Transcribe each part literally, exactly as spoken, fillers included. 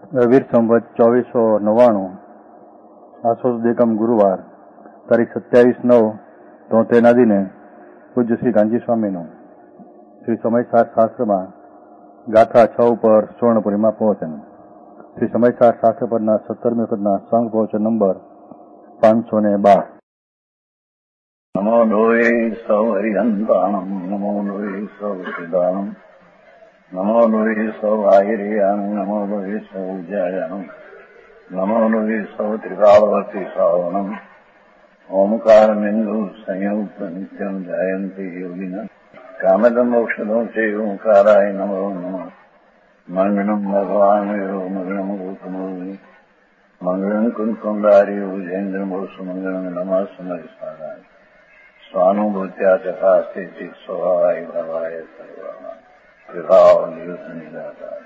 વીર સંવત ચોવીસો નવ્વાણું આસો દેકમ ગુરુવાર તારીખ સત્યાવીસ નવ તોતેરના દિને પૂજ્ય શ્રી ગાંધી સ્વામીનું શ્રી સમયસાર શાસ્ત્રમાં ગાથા છ ઉપર સુવર્ણપુરીમાં પહોંચન. શ્રી સમયસાર શાસ્ત્ર પરના સત્તરમી વખતના સંઘ પહોંચન નંબર પાંચસો ને બાર. નમો લોહે સૌ હરિહંતાણમ નમો લોહે સૌ સિદ્ધાણમ નમો લોહે સૌ આયર્યામ નમો લોહે સૌ જયામ નમો લોહે સૌ ત્રિકાળવર્તી શ્રાવણમ ઓમકાર બિંદુ સંયુક્ત નિત્યમ જાયંતી યોગિના કામદમ મોક્ષદો છે ઓંકારાય નમો નમઃ. મંગળમ ભગવાન વિરો મંગળમ ગોતમોહિ મંગળમ કુંકુંડારી ઉજેન્દ્રમો સુમંગળમ નમઃ સમયસારાય સ્વાનુભૂત્યા ચકાસ્તે સ્વભાવાય ભાવાય સર્વા વિભાવ નિયુત નિરાકાર.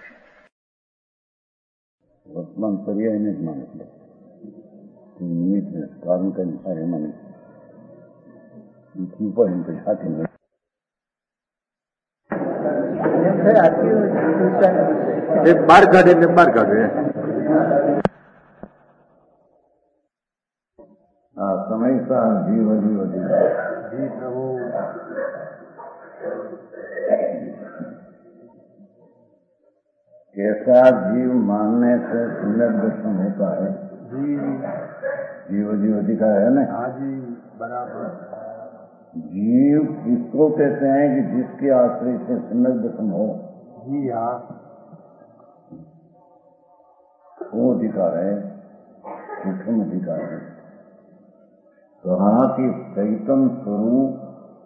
વર્તમાન પર્યાયને જ માને છે નિમિત્ત કારણ કઈ સારી મને પણ સાથે એક બાર કાઢે એટલે બાર કાઢે. આ સમયસર જીવ જીવ જી પ્રભુ. कैसा जीव मानने से सुंदर दर्शन होता है. जी जीव जीव अधिकार है ना. हाँ जी बराबर. जीव किसको कहते हैं कि जिसके आश्रय से सुंदर दर्शन हो. जी हाँ वो अधिकार है, सूक्ष्म अधिकार है. कहा कि चैतन्य स्वरूप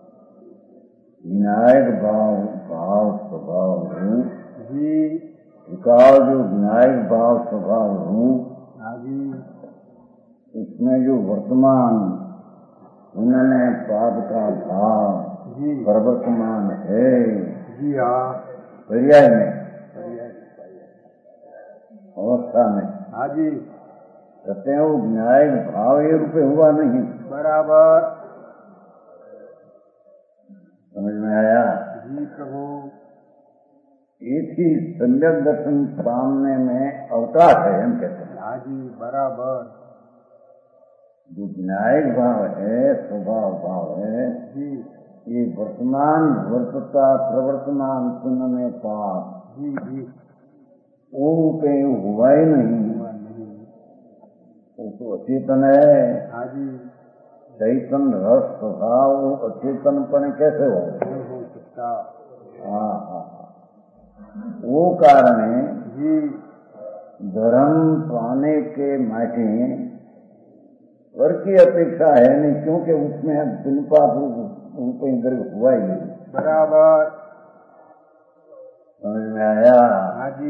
विनायक भाव भाव स्वभाव रूप जी विकास जो विनायक भाव स्वभाव रूप हाँ जी उसमें जो वर्तमान उन्होंने पाप का भाव जी प्रवर्तमान है. जी हाँ पर्याय में अवस्था में हाँ जी कहते हैं वो विनायक भाव ये रूपे हुआ नहीं. बराबर. समझ में आया. जी प्रभु. एक ही सम्यक दर्शन पाने में अवकाश है हम कहते हैं. हाँ जी बराबर. जो विनायक भाव है स्वभाव भाव है जी ये वर्तमान वर्तता प्रवर्तमान पुण्य में पाप जी जी वो पे हुआ ही नहीं. वो तो अचेतन है. हाँ जी चैतन रस स्वभाव अचेतनपन कैसे हो नहीं हो सकता. हाँ हाँ वो कारण है जी धर्म पाने के माटे वर की अपेक्षा है नहीं, क्योंकि उसमें बिनपा रूप गर्भ हुआ ही नहीं. बराबर. समझ में आया. हाँ जी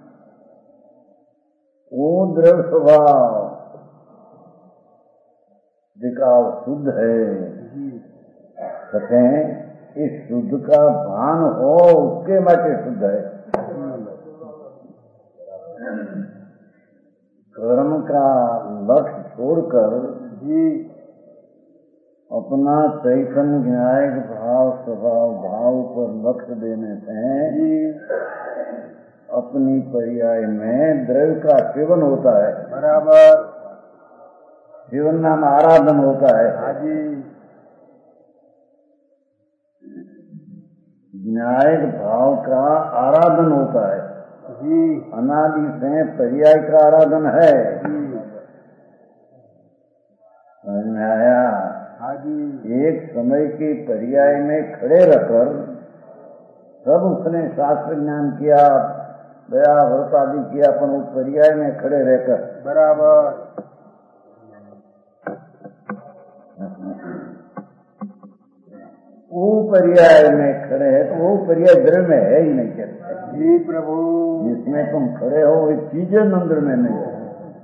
वो द्रव्य स्वभाव विकास शुद्ध है. जी कहते हैं इस शुद्ध का भान हो उसके माटे शुद्ध है. कर्म का लक्ष्य छोड़कर जी अपना चैतन्य विनायक भाव स्वभाव भाव पर लक्ष्य देने से जी अपनी पर्याय में द्रव्य का सेवन होता है. बराबर. जीवन नाम आराधन होता है. हाँ जी विनायक भाव का आराधन होता है. जी अनादि से पर्याय का आराधन है. जी समझ में आया. हाँ जी एक समय के पर्याय में खड़े रहकर सब उसने शास्त्र ज्ञान किया दया व्रत आदि किया अपन उस पर्याय में खड़े रहकर. बराबर. वो पर्याय में खड़े हैं तो वो पर्याय द्रव्य में है ही नहीं कहते. जी प्रभु. जिसमें तुम खड़े हो वो चीजें अंदर में नहीं है.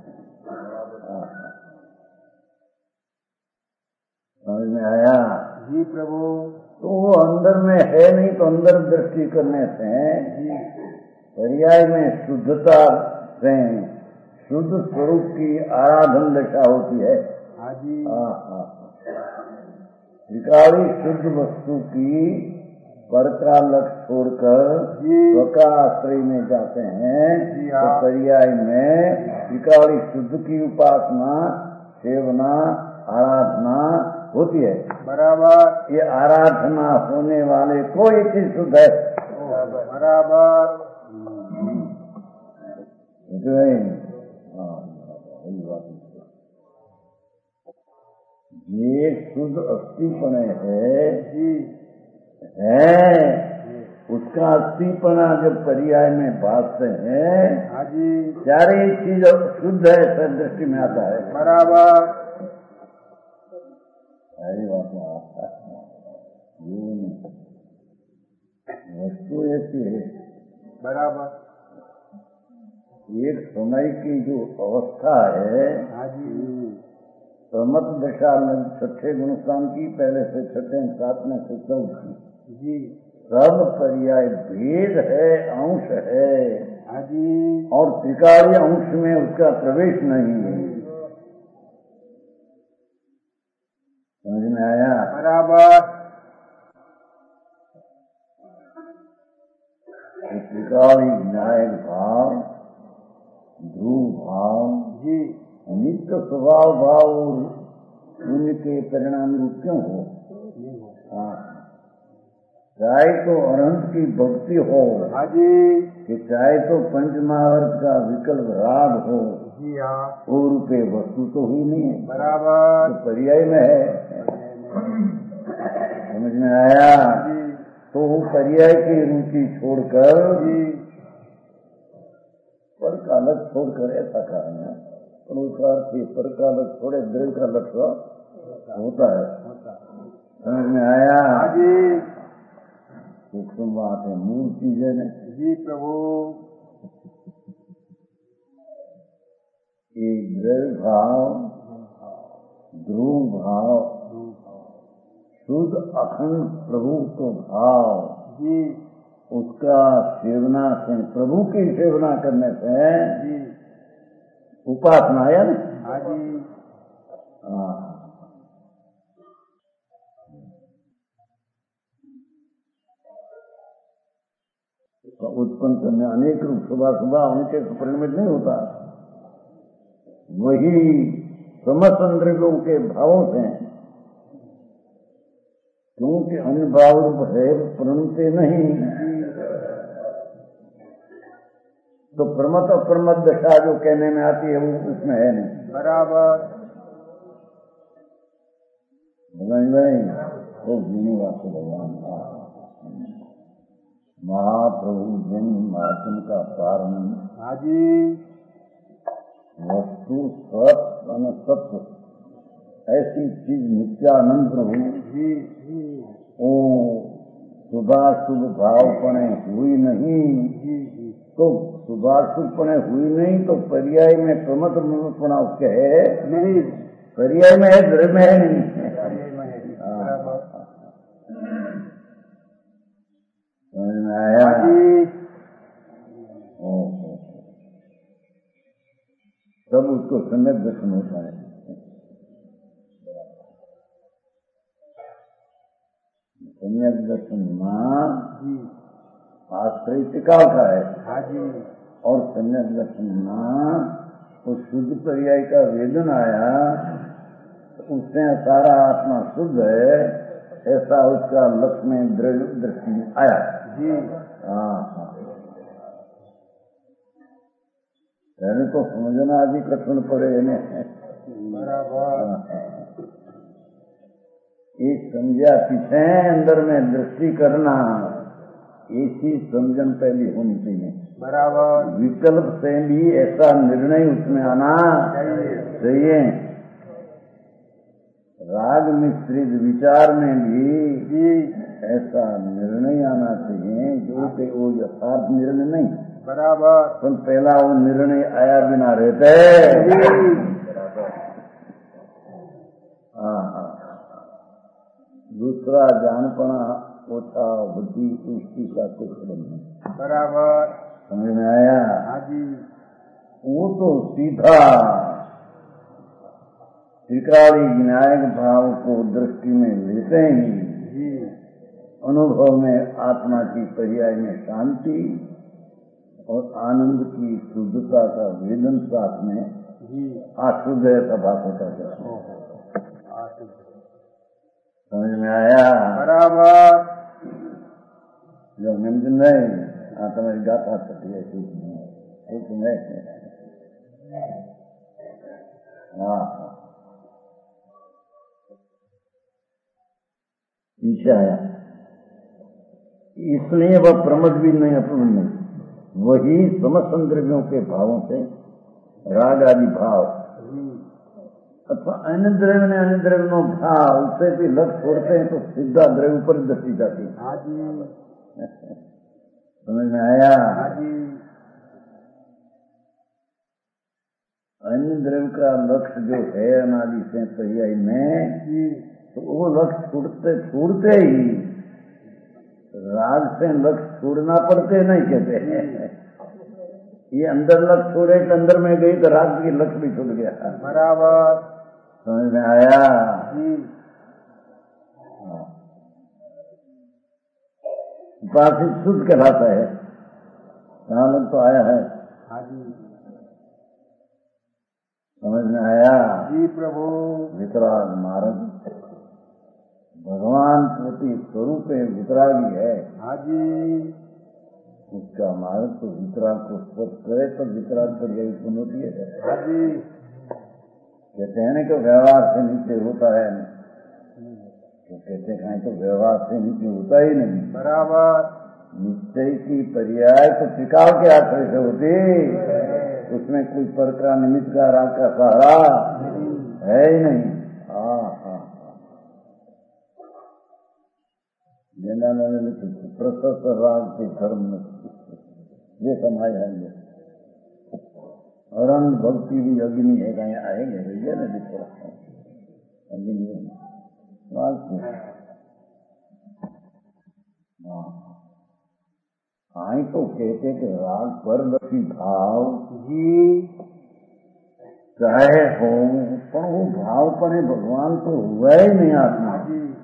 समझ में आया. जी प्रभु. तो वो अंदर में है नहीं तो अंदर दृष्टि करने से पर्याय में शुद्धता से शुद्ध स्वरूप की आराधन दशा होती है. हाँ जी हाँ हाँ विकारी शुद्ध वस्तु की पर का लक्ष्य छोड़कर स्वका आश्रय में जाते हैं तो पर्याय में त्रिकाली शुद्ध की उपासना, सेवना, आराधना होती है। बराबर। ये आराधना होने वाले को एक चीज शुद्ध है। बराबर। ये शुद्ध अस्थिपना है है उसका अस्थिपना जब पर्याय में भासते हैं सारी चीज शुद्ध है, सब दृष्टि में आता है। बराबर। सारी बात आता है। वस्तु ऐसी है। बराबर। एक समय की जो अवस्था है प्रमत दशा में छठे गुणस्थान की, पहले से छठे सातवें से चौथी जी सब पर्याय भेद है, अंश है जी, और त्रिकालीय अंश में उसका प्रवेश नहीं है। समझ में आया? बराबर। त्रिकाली विनायक भाव, ध्रुव भाव जी नित्य स्वभाव भाव और शून्य के परिणाम रूप क्यों हो? हाँ, चाहे तो अनंत की भक्ति हो कि चाहे तो पंचमहावर्त का विकल्प राग हो, जी हाँ, वो रूपे वस्तु तो हुई नहीं है। बराबर। तो पर्याय में है। समझ में आया? तो वो पर्याय की रुचि छोड़कर पर का लक्ष्य छोड़कर ऐसा कारण है पर का लक्ष्य छोड़े दृढ़ का लक्ष्य होता है। समझ में आया? सूक्ष्म बात है, मूल चीजें ने जी प्रभु। एक दृढ़ भाव, ध्रुव भाव, शुद्ध अखंड प्रभु को भाव जी, उसका सेवना से, प्रभु की सेवना करने से जी उपासना है ना? हाँ जी। हाँ, उत्पन्न करने अनेक रूप सुबह सुबह उनके परिणमित नहीं होता। वही समस्त इंद्रियों के भावों से, क्योंकि अन्य भाव रूप है प्रणते नहीं, तो प्रमत अप्रमत दशा जो कहने में आती है वो उसमें है नहीं। बराबर। नहीं वो जीनी बात भगवान का महाप्रभु जिन महाचन का पारण हाँ जी, वस्तु सत और सत्य ऐसी चीज नित्यानंद प्रभु जी जी, ओ शुभाशुभ भावपणे हुई नहीं जी जी, तो शुभाशुभपणे हुई नहीं तो पर्याय में प्रमत प्रमतपणा उसके है नहीं, पर्याय में है, दृढ़ में है नहीं। समझ में आया? तब उसको सम्यक दर्शन होता है। सम्यक दर्शन मां आश्रय टिकाव का है। हाँ जी। और सम्यक दर्शन मां उस शुद्ध पर्याय का वेदन आया तो उससे सारा आत्मा शुद्ध है, ऐसा उसका लक्ष्य में दृढ़ दृष्टि में आया जी। हाँ हाँ, कहने को समझना अभी कठिन पड़े इन्हें। बराबर। एक समझा पीछे अंदर में दृष्टि करना, ऐसी समझन पहली होनी चाहिए। बराबर। विकल्प से भी ऐसा निर्णय उसमें आना चाहिए। राग मिश्रित विचार में भी ऐसा निर्णय आना चाहिए जो कि वो यथार्थ निर्णय नहीं। बराबर। पर पहला वो निर्णय आया बिना रहते। हाँ हाँ, दूसरा जानपना ओछा बुद्धि उसकी का कुछ नहीं। बराबर। समझ में आया? हाँ जी। वो तो सीधा त्रिकाली विनायक भाव को दृष्टि में लेते ही जी, अनुभव में आत्मा की पर्याय में शांति और आनंद की शुद्धता का वेदन साथ में आशुदय का बात होता है। समझ में आया? बराबर। जो निम्न नहीं हाँ तुम्हारी गाथा सकती है ठीक नहीं ठीक नहीं हाँ पीछे आया इसलिए वह प्रमद भी नहीं अपूर्ण नहीं वही समस्त द्रव्यों के भावों से राग आदि भाव अथवा अन्य द्रव्य ने अन्य द्रव्य नो भाव उससे भी लग छोड़ते हैं तो सीधा द्रव्य पर दसी जाती है। समझ में आया? अन्य द्रव्य का लक्ष्य जो है अनादि से पर्याय में तो वो लक्ष्य छूटते छूटते ही राग से लक्ष्य छोड़ना पड़ते नहीं कहते हैं। ये अंदर लक्ष्य छोड़े तो अंदर में गई तो राग की लक्ष्य भी छूट गया। बराबर। समझ में आया? उपासित शुद्ध कहलाता है। यहाँ लग तो आया है। समझ में आया? जी प्रभु। वितराग मार्ग भगवान प्रति स्वरूप वितरागी है। हाँ जी। उसका मार्ग तो वितराग को स्पर्श करे तो वितराग पर यही गुण होती है। हाँ जी। कहते हैं ना कि व्यवहार से नीचे होता है तो कहते हैं तो व्यवहार से नीचे होता ही नहीं। बराबर। निश्चय की पर्याय तो टिकाव के आश्रय से होती उसमें कोई पर का निमित्त का राग का सहारा है ही नहीं। हाँ हाँ जिन्होंने प्रशस्त राग के धर्म में ये कमाए हैं और अनंत भक्ति भी अग्नि है कहीं आएंगे भैया ना दिख रहा अग्नि आई तो कहते कि राग पर लक्ष्मी भाव जी चाहे हो पर वो भाव पर भगवान तो हुआ ही नहीं आत्मा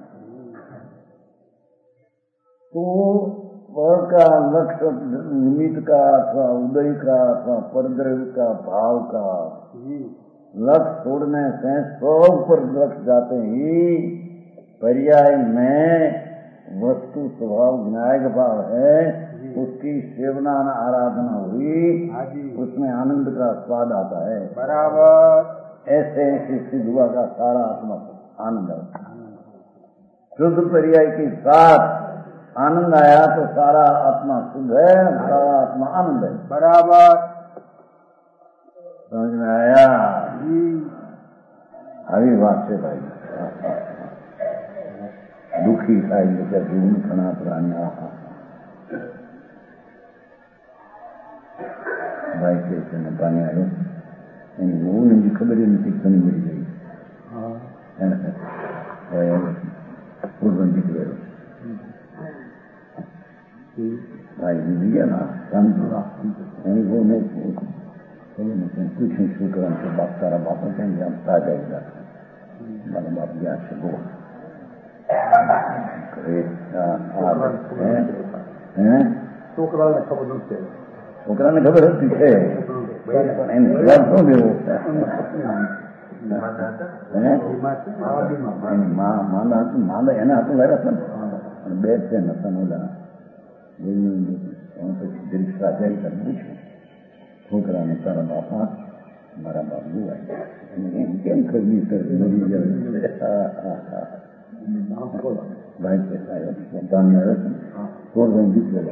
तो पर का लक्ष्य निमित्त का अथवा उदय का अथवा परद्रव्य का भाव का लक्ष्य छोड़ने से सब पर लक्ष्य जाते ही पर्याय में वस्तु स्वभाव विनायक भाव है उसकी सेवना आराधना हुई उसमें आनंद का स्वाद आता है। बराबर। ऐसे ऐसे सिद्ध हुआ का सारा आत्मा आनंद है। शुद्ध पर्याय के साथ आनंद आया तो सारा आत्मा शुद्ध है सारा आत्मा आनंद है। बराबर। समझ में आया? जी। अभी बात से भाई दुखी था जैसे जीवन खना पुराना भाई कैसे न पानी आयो वो उनकी खबर ही नहीं थी मिल गई पूर्वन दिख गए भाई मिल गया ना संतुला वो नहीं कुछ नहीं शुक्र के बाप सारा बाप कहेंगे हम आ जाएगा माना बाप गया से वो छोकरा ने खबर होती है छोकरा ने खबर होती है माला एना हाथ लगा था બે છે નતા ઓલા દિલ સાથે કરવું છું છોકરાને તારા બાપા મારા બાપુ એમ કેમ કરવી સર મરી જાય ભાઈ પૈસા જાણનાર છોડ દીકરો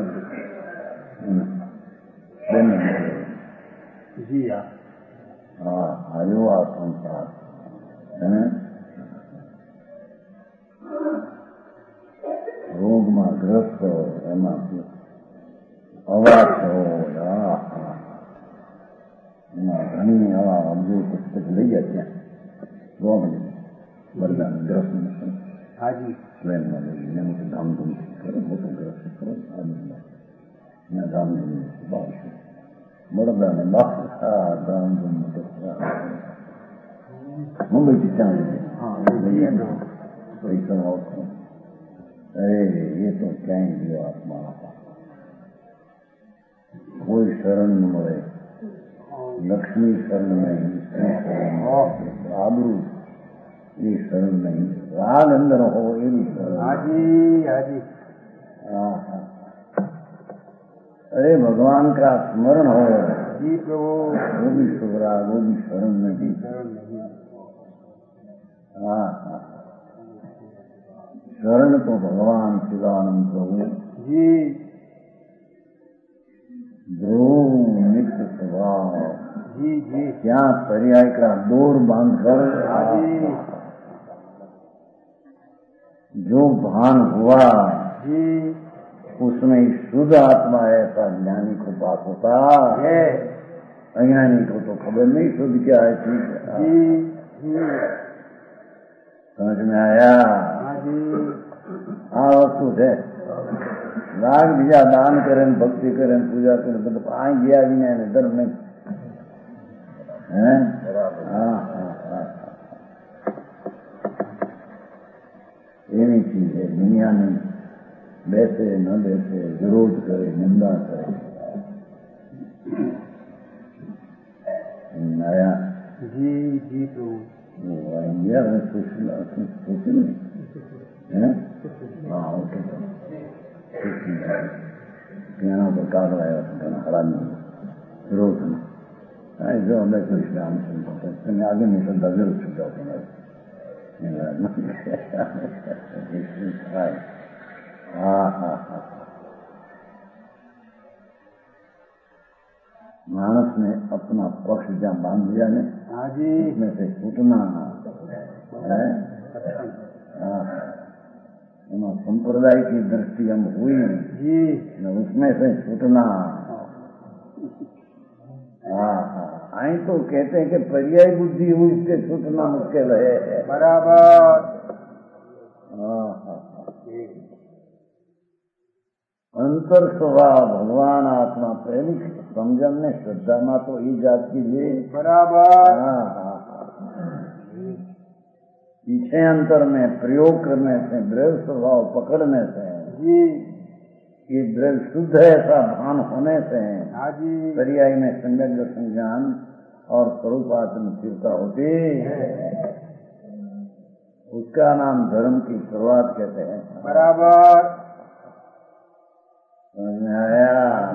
બેન જી હા હા આવ્યો આ સંસાર અને રોગમાં ગ્રસ્ત એમાં અવાજ હોય એમાં ઘણી આવા અમજુ પુસ્તક લઈ ગયા ત્યાં ગોમડી વરદાન ગ્રસ્ત હાજી ટ્રેનમાં લઈ એને ધામધૂમથી કરો મોટું ગ્રસ્ત કરો ત્યાં ધામધૂમ બાવશું વડોદરાને બાપ ધામધૂમ મોટો મુંબઈથી ત્યાં લઈ ગયા પૈસા આવતો अरे ये तो कहेंगे आत्मा कोई शरण न મળે, लक्ष्मी शरण नहीं, आबरू ये शरण नहीं, राग अंदर हो ये भी शरण। हाजी हाजी हाँ हाँ। अरे भगवान का स्मरण हो जी प्रभु, वो भी शुभराग, वो भी शरण नहीं। शरण नहीं। हाँ हाँ। शरण तो भगवान शिवानंद प्रभु जी, ध्रुव नित्य स्वभाव जी जी क्या पर्याय का डोर बांधकर हाजी जो भान हुआ जी उसमें शुद्ध आत्मा ऐसा ज्ञानी को बात होता है, अज्ञानी को तो खबर नहीं शुद्ध क्या है। ठीक है जी जी समझ में आया। हाजी हाँ वस्तु है लाख बीजा दान करें, भक्ति करें, पूजा करें तो आ गया भी नहीं धर्म नहीं है। हाँ हाँ हाँ ये नहीं चीज है। दुनिया में बैठे न बैठे, विरोध करे, निंदा करे, आया जी जी प्रभु, वो इंडिया में सोशल सोशल है। हाँ ओके ज्ञान पर काग लाया हरा नहीं विरोध में जो हमें कुछ ज्ञान सुनता आगे नहीं सुनता जरूर छुटा हाँ हाँ हाँ। मानस ने अपना पक्ष जहाँ बांध दिया ने हाजी उसमें से छूटना है। संप्रदाय की दृष्टि हम हुई जी, न उसमें से छूटना। हाँ हाँ। आई तो कहते हैं कि पर्याय बुद्धि हुई इससे छूटना मुश्किल है। बराबर। हाँ हाँ। अंतर स्वभाव भगवान आत्मा पहली समझन ने श्रद्धा में तो ये जात की लिए बराबर। हाँ हाँ हाँ। पीछे अंतर में प्रयोग करने से द्रव्य स्वभाव पकड़ने से जी, ये द्रव्य शुद्ध है ऐसा भान होने से हाजी पर्याय में संज्ञक संज्ञान और स्वरूपात्म स्थिरता होती है। उसका नाम धर्म की शुरुआत कहते हैं। बराबर। समझ में आया।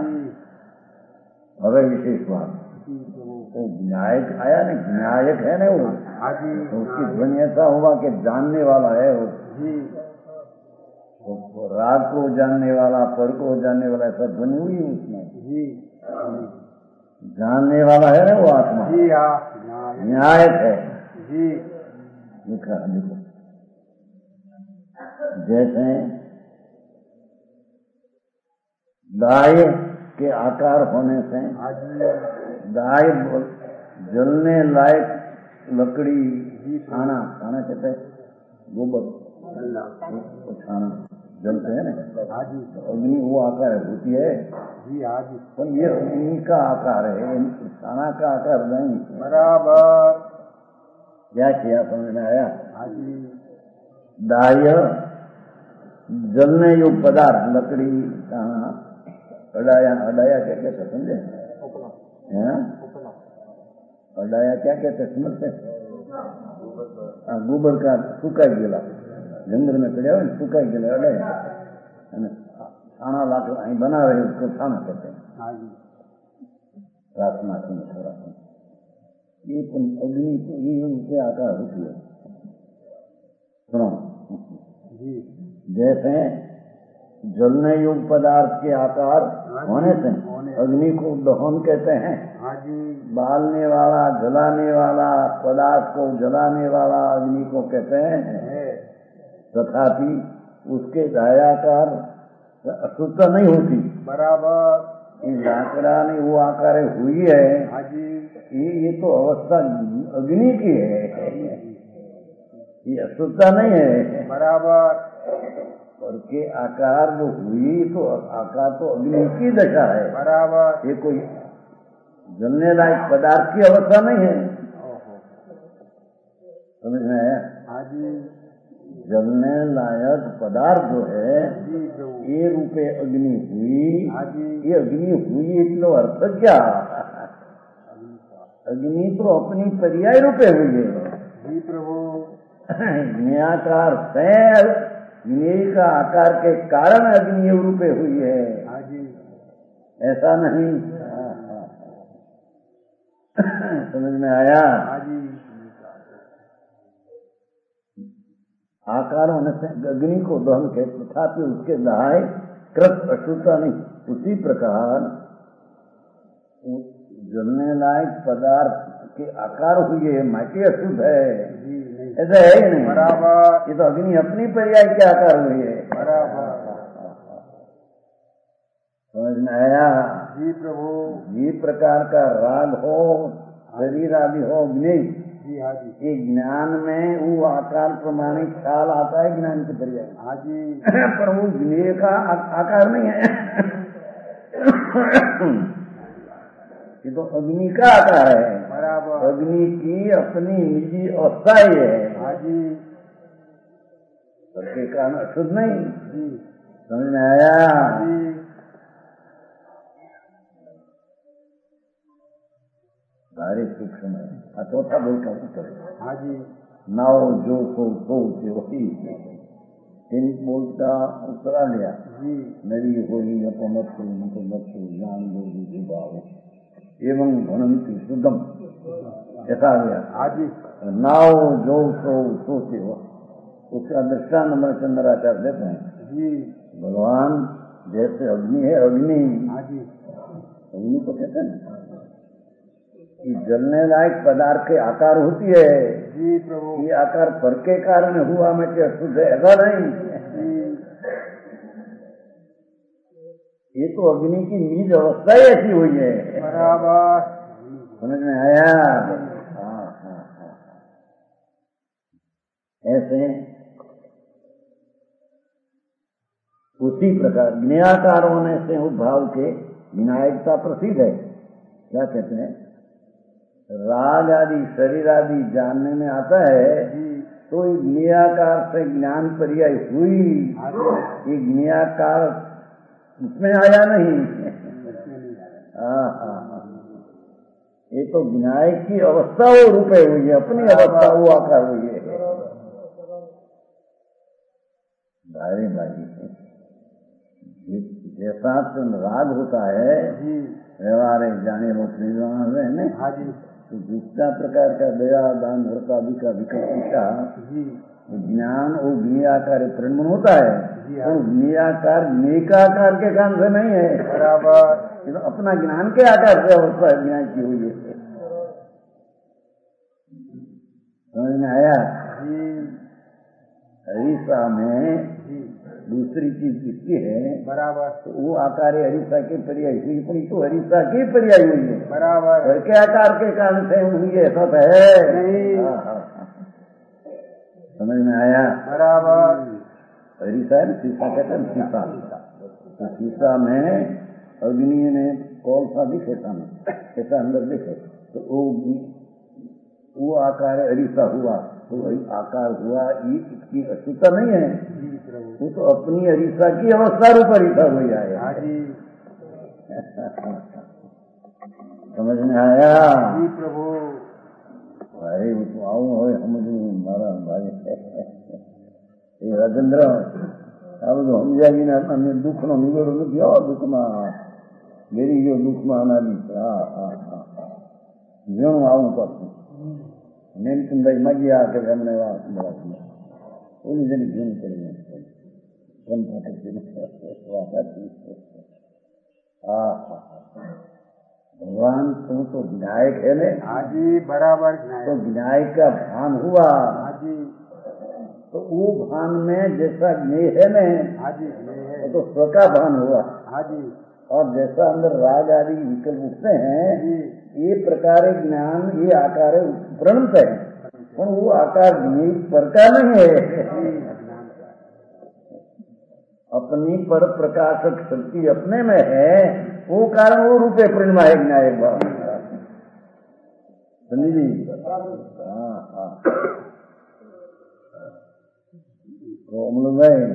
अब विशेष बात वो न्यायक आया नहीं, न्यायक है ना वो हाजी, तो उसकी ध्वनि ऐसा हुआ कि जानने वाला है वो जी, वो राग को जानने वाला, पर को जानने वाला ऐसा ध्वनि हुई उसमें जी जानने वाला है ना वो आत्मा जी, हाँ न्यायक है जी, लिखा देखो जैसे दाय के आकार होने से दाय जलने लायक लकड़ी छाना छाना कहते हैं गोबर छाना जलते हैं ना अग्नि वो आकार होती है जी, हाजी पर ये अग्नि का आकार है, छाना का आकार नहीं। बराबर। क्या किया समझ में आया। हाजी दाय जलने योग्य पदार्थ लकड़ी छाना अडाया अडाया क्या कहते समझे हैं? अडाया क्या कहते समझते गोबर का सुकाई गेला जंगल में पड़ा हुआ सुकाई गेला अडाया छाना लाकर અહીં बना रहे उसको छाना कहते हैं। प्रार्थना की थोड़ा ये अग्नि तो ये उनके आकार होती है। सुनो जैसे जलने योग्य पदार्थ के आकार होने से अग्नि को दहन कहते हैं। बालने वाला जलाने वाला पदार्थ को जलाने वाला अग्नि को कहते हैं। तथापि उसके दायाकार अशुद्ध नहीं होती। बराबर। ये लाकड़ा ने वो आकार हुई है ये ये तो अवस्था अग्नि की है, ये अशुद्धता नहीं है। बराबर। और के आकार जो हुई तो आकार तो अग्नि की दशा है। बराबर। ये कोई जलने लायक पदार्थ की अवस्था नहीं है। समझ में आया। जलने लायक पदार्थ जो है जी प्रभु ये रूपे अग्नि हुई। हाँ जी ये अग्नि हुई इतनो अर्थ क्या? अग्नि तो अपनी पर्याय रूपे हुई है। जी प्रभु ज्ञाकार से ज्ञेय का आकार के कारण अग्नि रूपे हुई है। हाँ जी ऐसा नहीं। समझ में आया? हाँ जी आकार होने से अग्नि को दहन के तथापि उसके दहाय कृत अशुद्धता नहीं। उसी प्रकार जलने लायक पदार्थ के आकार हुए माटी अशुद्ध है। जी नहीं ऐसा है ही नहीं। बराबर ये तो अग्नि अपनी पर्याय के आकार हुई है। बराबर समझ में आया? जी प्रभु ये प्रकार का राग हो, शरीर आदि हो, अग्नि जी हाँ जी ये ज्ञान में वो आकार प्रमाणिक ख्याल आता है ज्ञान की पर्याय। हाँ जी पर वो ज्ञेय का आकार नहीं है। ये तो अग्नि का आकार है। बराबर अग्नि की अपनी निजी अवस्था ही है। हाँ जी सबके कारण अशुद्ध नहीं। जी समझ में आया? हाँ जी भारी सूक्ष्म है। हाँ, चौथा बोलता हूँ उत्तर। हाँ जी नाव जो सो सो से वही तीन बोल का उत्तर आ गया। जी नरी होली अपमत ज्ञान लोग भाव एवं भनंती सुगम ऐसा आ गया। हाँ जी नाव जो सो सो से हो उसका दृष्टांत नंबर चंद्राचार्य देते हैं। जी भगवान जैसे अग्नि है, अग्नि हाँ जी अग्नि को कहते हैं कि जलने लायक पदार्थ के आकार होती है। जी प्रभु ये आकार फर के कारण हुआ में क्या शुद्ध है? ऐसा नहीं। जी ये तो अग्नि की निज अवस्था ही ऐसी हुई है। बराबर समझ में आया? हाँ हाँ हाँ ऐसे उसी प्रकार ज्ञाकार होने से उस भाव के विनायकता प्रसिद्ध है। क्या कहते हैं? राग आदि शरीर आदि जानने में आता है जी तो ज्ञाकार से ज्ञान पर्याय हुई। हाँ जी ये ज्ञाकार उसमें आया नहीं। हाँ हाँ हाँ ये तो विनायक की अवस्था वो रूपे हुई है, अपनी अवस्था वो आकार हुई है। भाई भाई जैसा राग होता है जी व्यवहार जाने रोकने हाँ जी तो दूसरा प्रकार का दया दान धर्ता आदि का विकल्प जी ज्ञान वो ज्ञाकार परिणमन होता है। जी वो ज्ञाकार नेकाकार के कारण से नहीं है। बराबर ये तो अपना ज्ञान के आकार से अवस्था ज्ञान की हुई है। समझ में आया? जी हरीसा में जी दूसरी चीज किसकी है? बराबर तो वो आकार हरीसा की पर्याय हुई, अपनी तो हरीसा की पर्याय हुई है। बराबर घर के आकार के कारण से हुई है, सब है नहीं। हाँ हाँ हाँ समझ में आया? बराबर हरीसा है ना, शीशा कहते हैं शीशा। तो शीशा में अग्नि ने कौन सा दिखे सामने ऐसा अंदर दिखे तो वो वो आकार हरीसा हुआ तो आकार हुआ। ये इसकी अशुद्धता नहीं है। जी प्रभु वो तो अपनी हरीसा की अवस्था रूप हरीसा हुई आया। हाँ जी समझ में आया? जी प्रभु भाई वो तो आऊँ हो समझ में मारा भाई ये राजेंद्र अब तो हम जाएगी ना हमने दुख नो निगड़ो नहीं दिया दुख में मेरी जो दुख में आना दी हाँ हाँ हाँ जो आऊँ पास नेमकिन भाई मगी आकर हमने वहाँ उन्हीं जन घूम करेंगे भगवान तुम तो विनायक है ने? हाँ जी बराबर तो विनायक का भान हुआ हाँ जी तो वो भान में जैसा ज्ञेय है ने हाँ जी ये है तो स्व का भान हुआ। हाँ जी और जैसा अंदर राग आदि विकल्प उठते हैं जी ये प्रकार ज्ञान ये आकार प्रणत है पर वो आकार ज्ञेय पर का नहीं है। अपनी पर प्रकाशक शक्ति अपने में है वो कारण वो रूपे प्रणमा है विनायक भाव। समझी? हाँ हाँ तो हम लोग गए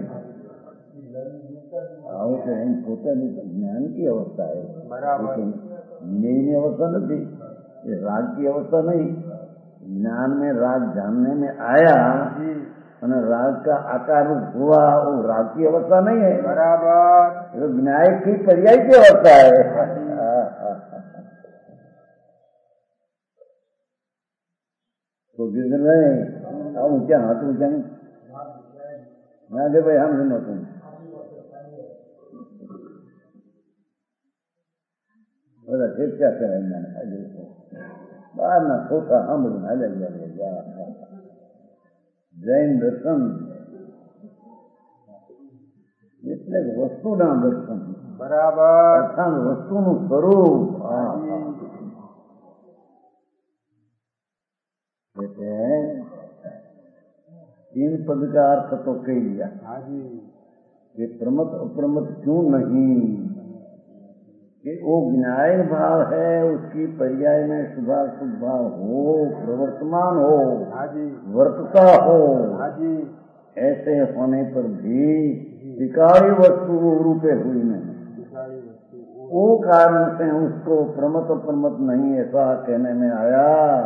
આવું તો એમ પોતાની જ્ઞાન की अवस्था है, लेकिन मेरी अवस्था नहीं, ये राग की अवस्था नहीं। ज्ञान में राग जानने में आया और राग का आकार हुआ, वो राग की अवस्था नहीं है, बराबर तो न्याय की पर्याय की अवस्था है। तो गिर रहे अब क्या हाथ ऊंचा नहीं ना दे भाई, हम सुनो तुम बोला फिर क्या करेंगे बाहर ना सोता हम बना ले जा। जैन दर्शन એટલે વસ્તુના દર્શન, બરાબર અર્થાત વસ્તુનું સ્વરૂપ। तीन पद का अर्थ तो कह दिया कि प्रमत अप्रमत क्यों नहीं, कि वो विनायक भाव है, उसकी पर्याय में शुभाशुभ भाव हो, प्रवर्तमान हो, वर्तता हो, ऐसे होने पर भी विकारी वस्तु रूपे हुई नहीं, वो कारण से उसको प्रमत अप्रमत नहीं ऐसा कहने में आया।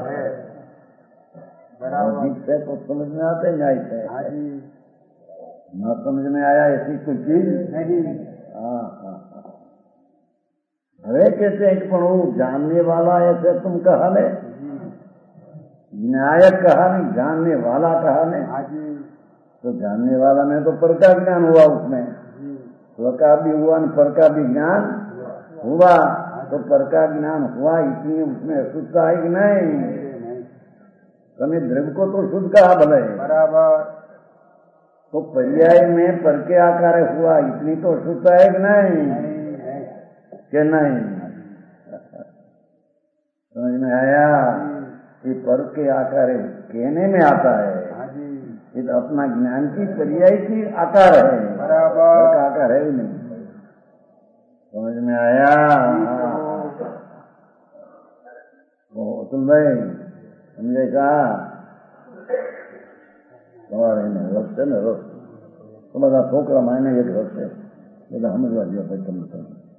ठीक से तो समझ में आते न्याय से, न समझ में आया ऐसी कोई चीज नहीं। हाँ हाँ हरे कहते हैं कि पण वो जानने वाला ऐसे तुम कहा ने, न्यायक कहा नहीं, जानने वाला कहा नहीं। तो जानने वाला में तो पर का ज्ञान हुआ, उसमें स्व का भी हुआ न पर का भी ज्ञान हुआ, तो पर का ज्ञान हुआ इसलिए उसमें अशुद्धता है कि नहीं। તમે દ્રવ્ય को तो शुद्ध कहा भले, बराबर तो पर्याय में पर के आकार हुआ इतनी तो अशुद्धता है कि नहीं, कि नहीं। समझ में आया कि पर के आकार कहने में आता है, ये तो अपना ज्ञान की पर्याय की आकार है, बराबर का आकार है ही नहीं। समझ में आया। अतुल भाई समझे कहा તમારે રસ છે ને, રસ તો બધા છોકરામાં એને એક રસ છે, બધા સમજવા દો ભાઈ તમને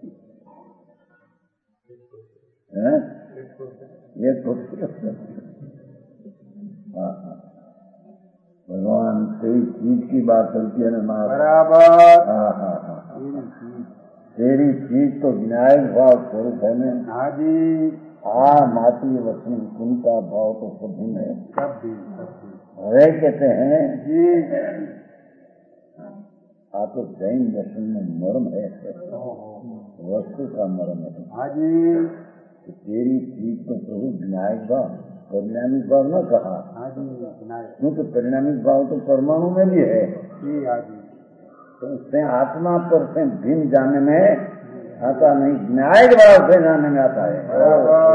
હે एक तो हाँ हाँ भगवान तेरी चीज की बात चलती है ना, बराबर हाँ हाँ हाँ तेरी चीज तो विनायक भाव स्वरूप है ना। हाँ जी हाँ माटी वचन चिंता भाव तो सभी में सब भी हरे कहते हैं जी। आप तो जैन दर्शन में मर्म है, वस्तु का मर्म है। हाँ जी तो तेरी चीज तो प्रभु विनायक भाव परिणामिक भाव न कहा। हाँ जी क्योंकि परिणामिक भाव तो परमाणु में भी है, जी हाँ जी। तो उससे आत्मा पर से भिन्न जानने में आता नहीं, विनायक भाव से जानने में आता है।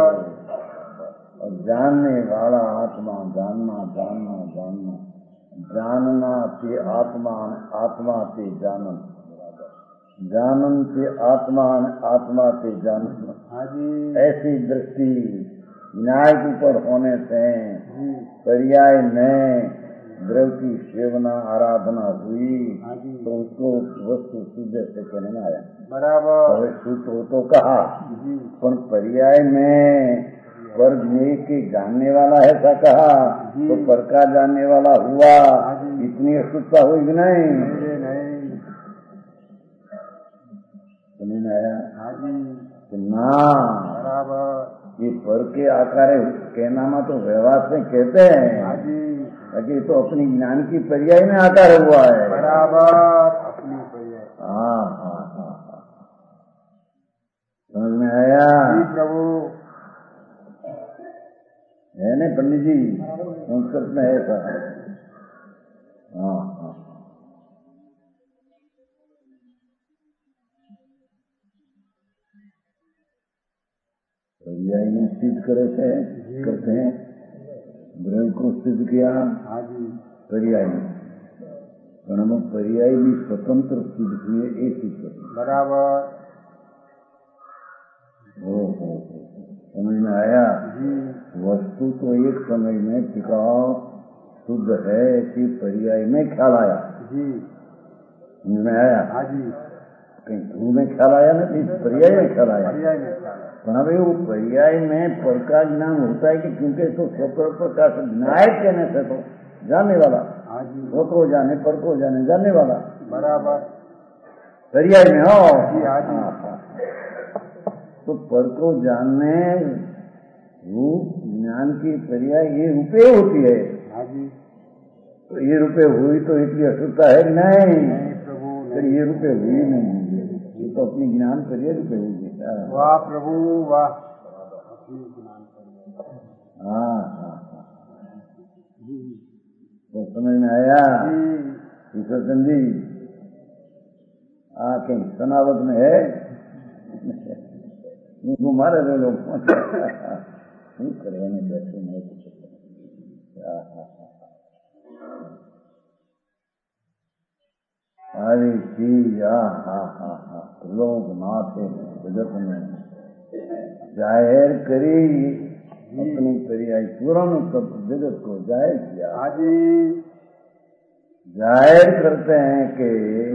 और जानने वाला आत्मा, जानना जानना जानना जानना ते आत्मा, आत्मा ते जानन, जानन ते आत्मा, आत्मा ते जानन। हाँ जी ऐसी दृष्टि विनायक ऊपर होने से पर्याय में द्रव्य की सेवना आराधना हुई, तो उसको वस्तु शुद्ध से कहने में आया, बराबर शुद्ध हो तो कहा, पर पर्याय में पर के जानने वाला है ऐसा कहा, तो पर का जानने वाला हुआ, इतनी अशुद्धता हुई कि नहीं, समझ में आया। ना बराबर ये पर के आकार कहना में तो व्यवहार से कहते हैं, बाकी तो अपनी ज्ञान की पर्याय में आकार हुआ है, बराबर अपनी पर्याय। हाँ हाँ हाँ हाँ समझ में आया प्रभु है ना पंडित जी, संस्कृत में है सर। हाँ हाँ पर्याय में सिद्ध करे थे करते हैं, द्रव्य को सिद्ध किया पर्याय में, हम पर्याय भी स्वतंत्र सिद्ध हुए एक ही करते, बराबर हो हो समझ में आया। वस्तु तो एक समय में टिकाऊ शुद्ध है कि पर्याय में ख्याल आया। जी समझ में आया? हाँ जी कहीं ध्रुव में ख्याल आया नहीं, पर्याय में ख्याल आया। पर्याय में ख्याल आया। पर भाई वो पर्याय में पर का ज्ञान होता है कि क्योंकि तो स्वपर प्रकाश विनायक कहने से तो जानने वाला, हाँ जी वो को जाने पर को जाने जानने वाला बराबर पर्याय में हो। जी हाँ जी हाँ, हाँ। तो पर को जानने रूप ज्ञान की पर्याय ये रूपे होती है। हाँ जी तो ये रूपे हुई तो इसलिए अशुद्धता है नहीं, नहीं प्रभु फिर नहीं। ये रूपे हुई नहीं, ये तो अपनी ज्ञान पर्याय रूपे हुई। वाह प्रभु वाह अपनी ज्ञान पर्याय। हाँ हाँ हाँ तो समझ में आया ईश्वर चंद जी? हाँ कहीं सनावत में है घुमारे रहे लोग શું કરે એને બેઠું નહીં પૂછે। अरे जी हा हा हा हा लोग नाथ जगत में जाहिर करी अपनी पर्याय तुरंत जगत को जाहिर किया। हाँ जी जाहिर करते हैं कि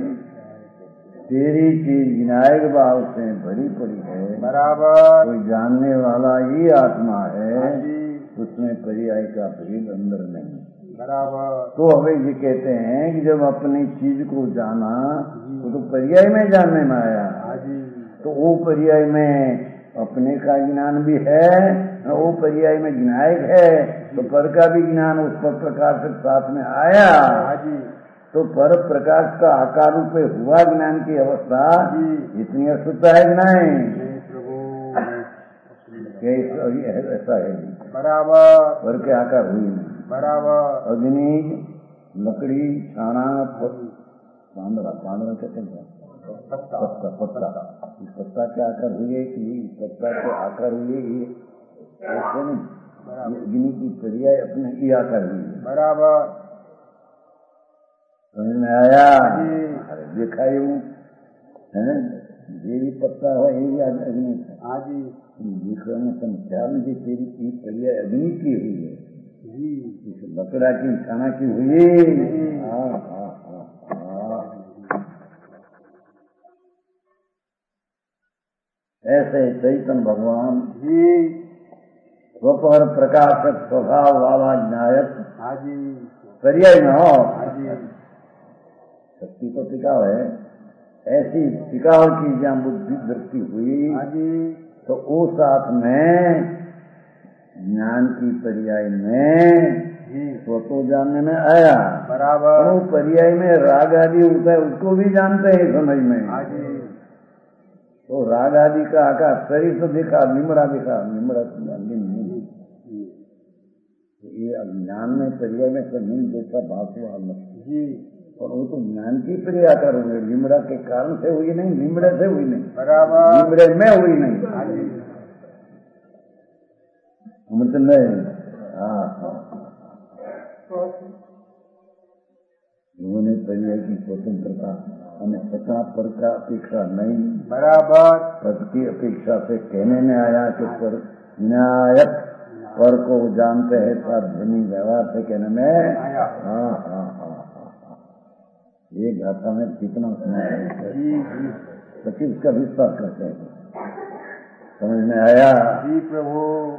तेरी चीज विनायक भाव से भरी पड़ी है, बराबर कोई जानने वाला ही आत्मा है, हाँ जी उसमें पर्याय का भेद अंदर नहीं। बराबर तो हमें ये कहते हैं कि जब अपनी चीज को जाना तो, तो पर्याय में जानने में आया। हाँ जी तो वो पर्याय में अपने का ज्ञान भी है, वो पर्याय में विनायक है, तो पर का भी ज्ञान उस पर प्रकाश के साथ में आया। हाँ जी तो पर प्रकाश का आकार रूप हुआ ज्ञान की अवस्था इतनी अशुद्धता है कि नहीं? नहीं प्रभु ऐसा है बराबर पर के आकार हुई नहीं। बराबर अग्नि लकड़ी छाना पांदरा पांदरा कहते हैं पत्ता पत्ता पत्ता इस पत्ता के आकार हुए कि पत्ता के आकार हुए ये ऐसे नहीं, अग्नि की पर्याय अपने ये आकार हुई बराबर समझ में आया? अरे देखा ही हूँ है ये भी पत्ता हो ये भी अग्नि था। हाँ जी दूसरे में समझा मुझे तेरी की पर्याय अग्नि की हुई है जी इस लकड़ा की खाना की हुई। हाँ हाँ हाँ ऐसे चैतन्य भगवान जी स्वपर प्रकाशक स्वभाव वाला नायक हाँ जी पर्याय में हो। हाँ जी शक्ति तो टिकाव है, ऐसी टिकाव की जहाँ बुद्धि दृष्टि हुई हाँ जी तो वो साथ में ज्ञान की पर्याय में जी वो तो जानने में आया। बराबर वो पर्याय में राग आदि होता है उसको भी जानते हैं समझ में। हाँ जी तो राग आदि का आकार शरीर तो देखा, निमड़ा देखा, निमड़ा ये अज्ञान में पर्याय में सब नहीं जैसा भाव हुआ जी और वो तो ज्ञान की पर्याय आकार हुई, निमड़ा के कारण से हुई नहीं, निमड़े से हुई नहीं, बराबर निमड़े में हुई नहीं। हाँ जी मतलब नहीं। हाँ हाँ उन्होंने पर्याय की स्वतंत्रता हमें सता पर का अपेक्षा नहीं, बराबर पद की अपेक्षा से कहने में आया कि पर विनायक पर को जानते हैं सब धनी व्यवहार से कहने में आया। हाँ हाँ हाँ हाँ ये गाथा में कितना सुना है जी जी सचिव उसका विस्तार करते हैं समझ में आया? जी प्रभु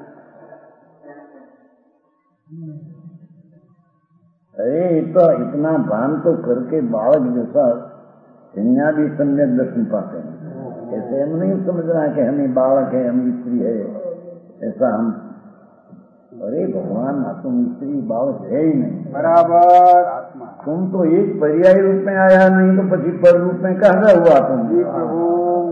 अरे तो इतना भान तो करके बालक जैसा कन्या भी सम्यक दर्शन पाते हैं। ऐसे हम नहीं समझ रहा कि हम ही बालक है, हम स्त्री है, ऐसा हम। अरे भगवान ना तुम स्त्री बालक है ही नहीं, बराबर आत्मा तुम तो एक पर्याय रूप में आया नहीं तो पति पर रूप में कहाँ हुआ तुम? जी प्रभु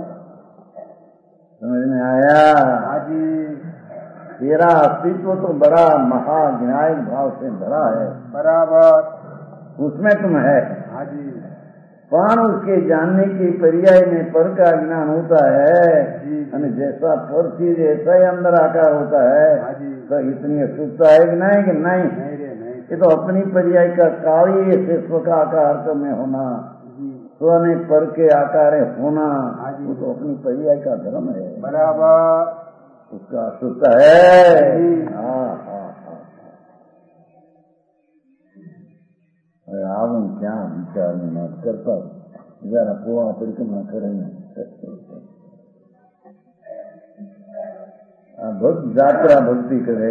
समझ में आया? हाँ जी तेरा अस्तित्व तो बड़ा महाविनायक भाव से भरा है, बराबर उसमें तुम है। हाँ जी पण उसके जानने की पर्याय में पर का ज्ञान होता है जी और जैसा पर चीज ऐसा ही अंदर आकार होता है। हाँ जी तो इतनी अशुद्धता है कि नहीं कि नहीं? नहीं रे नहीं ये तो अपनी पर्याय का कार्य से स्व का आकार में होना, जी स्व ने पर के आकार होना, हाँ जी वो तो अपनी पर्याय का धर्म है, बराबर उसका अशुद्धता है। हाँ हाँ हाँ आवन क्या विचार में मत करता जरा पोहा परिक्रमा करेंगे भक्त यात्रा भक्ति करे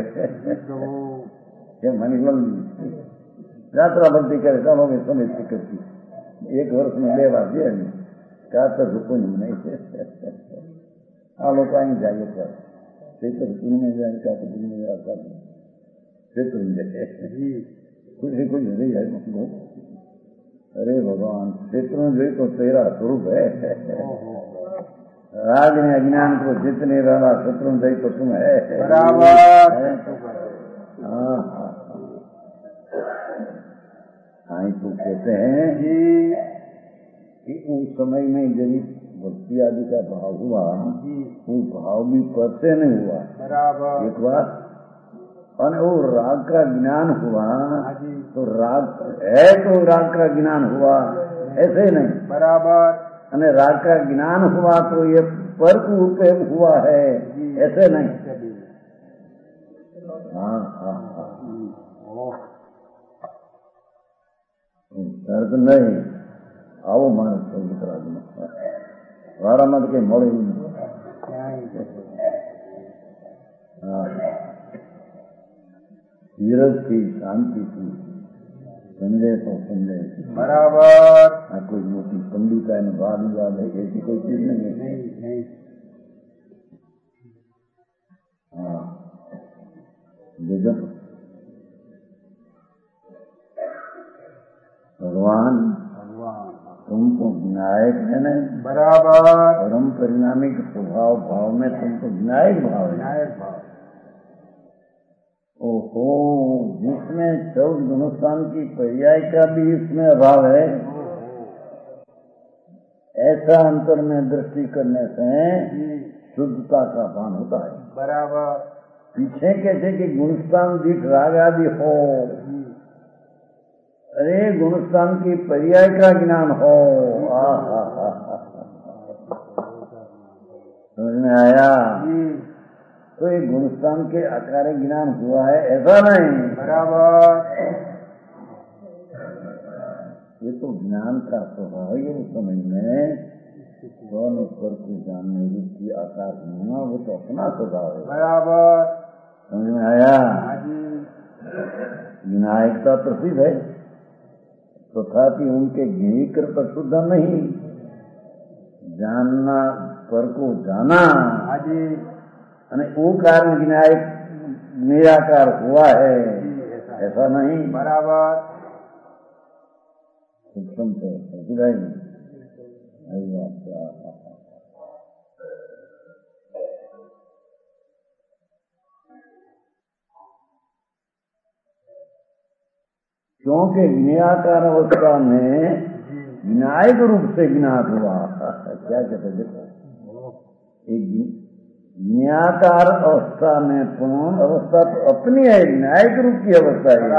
मानी लंबी यात्रा भक्ति करे चालो में समय से करती एक वर्ष में બે વાર છે का तो रुको नहीं आ लोग आई जाइए सर क्षेत्र सुन में जाए का तो दिन में आता है क्षेत्र में जाए कुछ ही कुछ नहीं है मतलब अरे भगवान क्षेत्र में जो तो तेरा स्वरूप है राग ने अज्ञान को जितने वाला क्षेत्र में जाए तो तुम है बराबर। हाँ हाँ तो कहते हैं कि उस समय में यदि भक्ति आदि का भाव हुआ वो भाव भी पर से नहीं हुआ बराबर। एक बात और वो राग का ज्ञान हुआ तो राग है तो राग का ज्ञान हुआ ऐसे नहीं बराबर। अने राग का ज्ञान हुआ तो ये पर रूप हुआ है ऐसे नहीं। हाँ हाँ हाँ दर्द नहीं आओ मारे सौराज में वारामत के मोड़े धीरज थी शांति थी समझे तो समझे बराबर। हाँ कोई मोटी पंडित है न वाद विवाद है ऐसी कोई चीज नहीं है। हाँ जब भगवान तुमको विनायक है न बराबर। परम परिणामी के स्वभाव भाव में तुमको विनायक भाव है। विनायक भाव ओहो जिसमें चौदह गुणस्थान की पर्याय का भी इसमें अभाव है ऐसा अंतर में दृष्टि करने से शुद्धता का भान होता है। बराबर। पीछे कहते कि गुणस्थान दिख राग आदि हो अरे गुणस्थान की पर्याय का ज्ञान हो समझ में आया तो ये गुणस्थान के आकार ज्ञान हुआ है ऐसा नहीं बराबर। ये तो ज्ञान का स्वभाव है उस समय में कौन ऊपर को जानने रूप की आकार होना वो तो अपना स्वभाव है। बराबर। समझ में आया विनायकता प्रसिद्ध है तथापि तो उनके ज्ञानी कृपा शुद्ध नहीं जानना पर को जाना अने वो कारण विनायक निराकार हुआ है ऐसा नहीं। बराबर। सूक्ष्म तो समझाई क्योंकि विनायकार अवस्था में विनायक रूप से ज्ञात हुआ क्या कहते देखो एक विनायकार अवस्था में पूर्ण अवस्था तो अपनी है विनायक रूप की अवस्था है।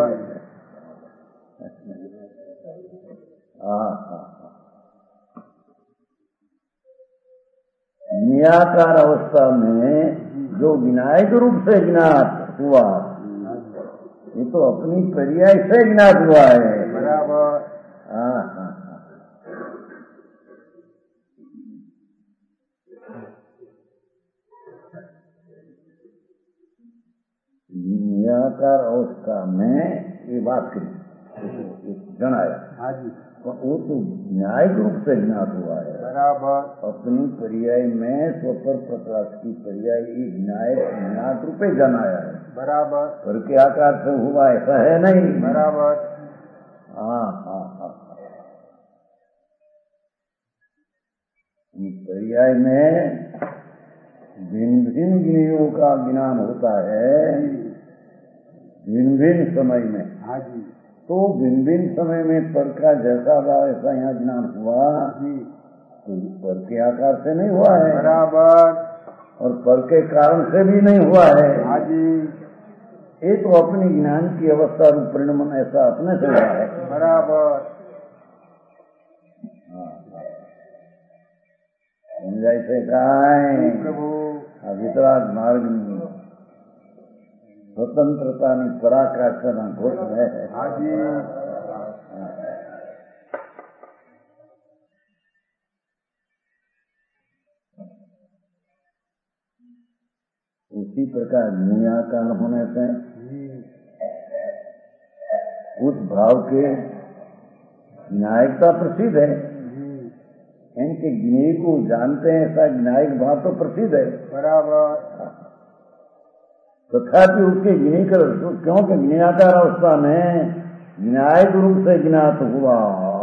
निराकार अवस्था में जो विनायक रूप से ज्ञात हुआ ये तो अपनी पर्याय से ज्ञात हुआ है। बराबर। हाँ हाँ निराकार अवस्था में ये बात करी जनाया हाँ जी वो तो न्यायिक रूप से ज्ञात हुआ है। बराबर। अपनी पर्याय में स्वपर प्रकाश की पर्याय न्याय ज्ञात रूपे जनाया है। बराबर। पर के आकार से हुआ ऐसा है नहीं। बराबर। हाँ हाँ हाँ पर्याय में भिन्न भिन्न ज्ञानियों का ज्ञान होता है भिन्न भिन्न समय में। हाँ जी तो भिन्न भिन्न समय में पर का जैसा भाव ऐसा यहाँ ज्ञान हुआ जी तो पर के आकार से नहीं हुआ है। बराबर। और पर के कारण से भी नहीं हुआ है। हाँ जी ये तो अपनी ज्ञान की अवस्था रूप परिणमन ऐसा अपने से हुआ है। बराबर। समझाई से कहा प्रभु वितराग मार्ग स्वतंत्रता पराकाष्ठा घोष है। हाँ जी उसी प्रकार ज्ञेयाकार होने से उस भाव के ज्ञायकता प्रसिद्ध है। इनके ज्ञेय को जानते हैं ऐसा ज्ञायक भाव तो प्रसिद्ध है बराबर। तथापि उसके ज्ञेय कर क्योंकि ज्ञेयाकार अवस्था में न्यायिक रूप से ज्ञात हुआ।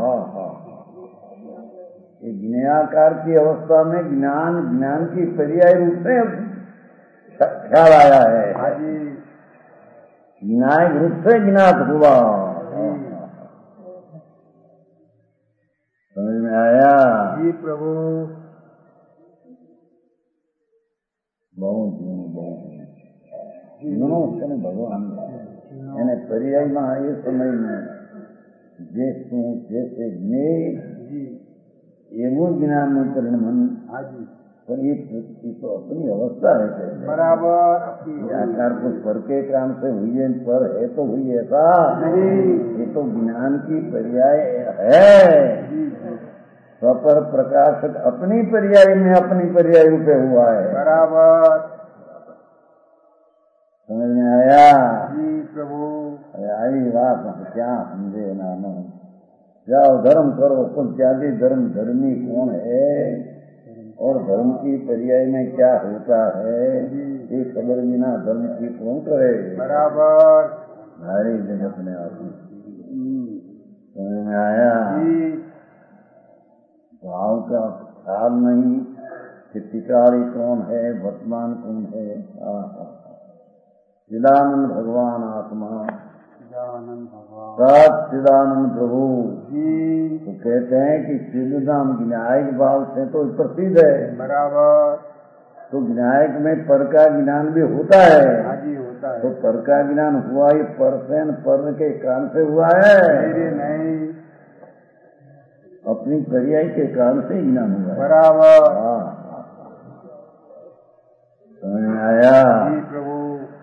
ये ज्ञेयाकार की अवस्था में ज्ञान ज्ञान की पर्याय रूप से ख्याल आया है। न्यायिक रूप से ज्ञात हुआ। समझ में आया? जी प्रभु। बहुत बहुत भगवान એને પર્યાયમાં એ સમયમાં જે શું જે તે જ્ઞેય એવું જ્ઞાનનું પરિણમન पर ये तो अपनी अवस्था है बराबर। आकार को पर के काम से हुई है, पर है तो हुई ऐसा नहीं। ये तो ज्ञान की पर्याय है। स्वपर प्रकाशक अपनी पर्याय में अपनी पर्याय रूपे हुआ है बराबर। समझ में आया? जी प्रभु। आई बात क्या समझे ना न जाओ धर्म करो कुछ ज्यादा धर्म धर्मी कौन है और धर्म की पर्याय में क्या होता है ये खबर बिना धर्म की कौन करे बराबर। सारी जगत में आती समझ में आया? भाव का ख्याल नहीं कि टिकारी कौन है वर्तमान कौन है। चिदानंद भगवान आत्मा सच्चिदानंद प्रभु तो कहते हैं कि चिदानंद ज्ञायक भाव से तो प्रसिद्ध है बराबर। तो ज्ञायक में पर का ज्ञान भी होता है। हाजी होता है। तो पर का ज्ञान हुआ ही पर से पर के कान से हुआ है मेरे नहीं अपनी पर्याय के कान से ज्ञान हुआ है बराबर। समझ में आया? जी प्रभु।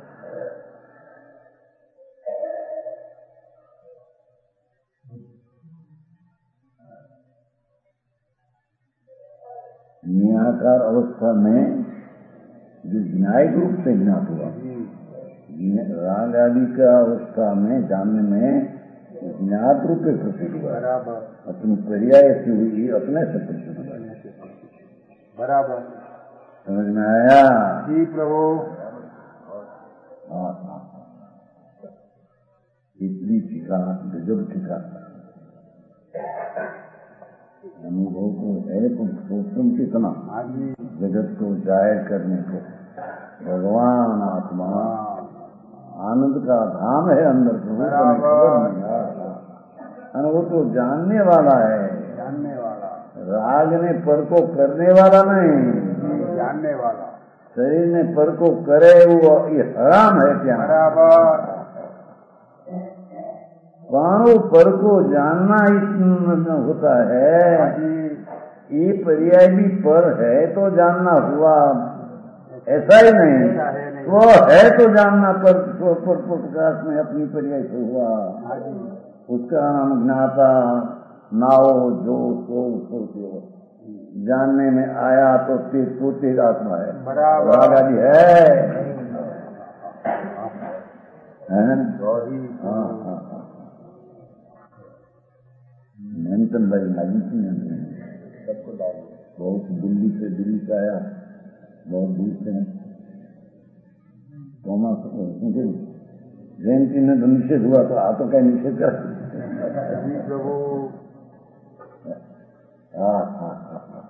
ज्ञाकार अवस्था में जो ज्ञायक रूप से ज्ञात हुआ राग आदि का अवस्था में जानने में ज्ञात रूप से प्रसिद्ध हुआ अपनी पर्याय से हुई अपने से प्रसिद्ध हुआ बराबर। समझ में आया? जी प्रभु। हाँ हाँ इतनी टीका गजब टीका अनुभव को है तो सोचम कितना जगत को जाहिर करने को भगवान आत्मा आनंद का धाम है अंदर को वो तो जानने वाला है जानने वाला। राग ने पर को करने वाला नहीं जानने वाला। शरीर ने पर को करे वो ये हराम है क्या बराबर। बाणु पर को जानना इतना होता है ये पर्याय भी पर है तो जानना हुआ ऐसा ही नहीं वो है तो जानना पर प्रकाश में अपनी पर्याय से हुआ उसका नाम ज्ञाता नाओ जो सो सो जानने में आया तो तेज तो तेज आत्मा है बराबर। आदि है हाँ हाँ मेंटन भाई लाइन्स बहुत दिल्ली से दिल्ली से आया बहुत दूर से कोमा जयंती में तो निषेध हुआ तो हाथों का निषेध कर प्रभु। हाँ हाँ हाँ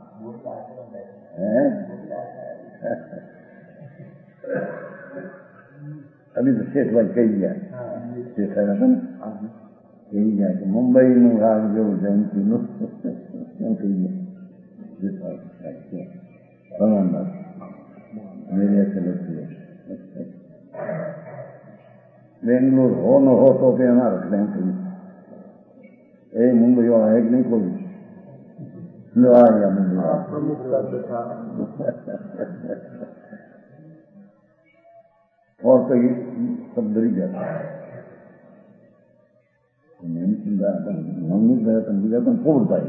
अभी तो शेख भाई कही गया शेख आया था ना कही गया कि मुंबई નું રાગ જેવું જયંતિ નું શું કહીએ मेरे ऐसे लगती है बेंगलोर हो न हो तो के ना रख लें कहीं ए मुंबई वाला है कि नहीं कोई लो आ गया मुंबई और तो ये सब डरी जाता है મમ્મી ગયા તો બીજા પણ પૂર થાય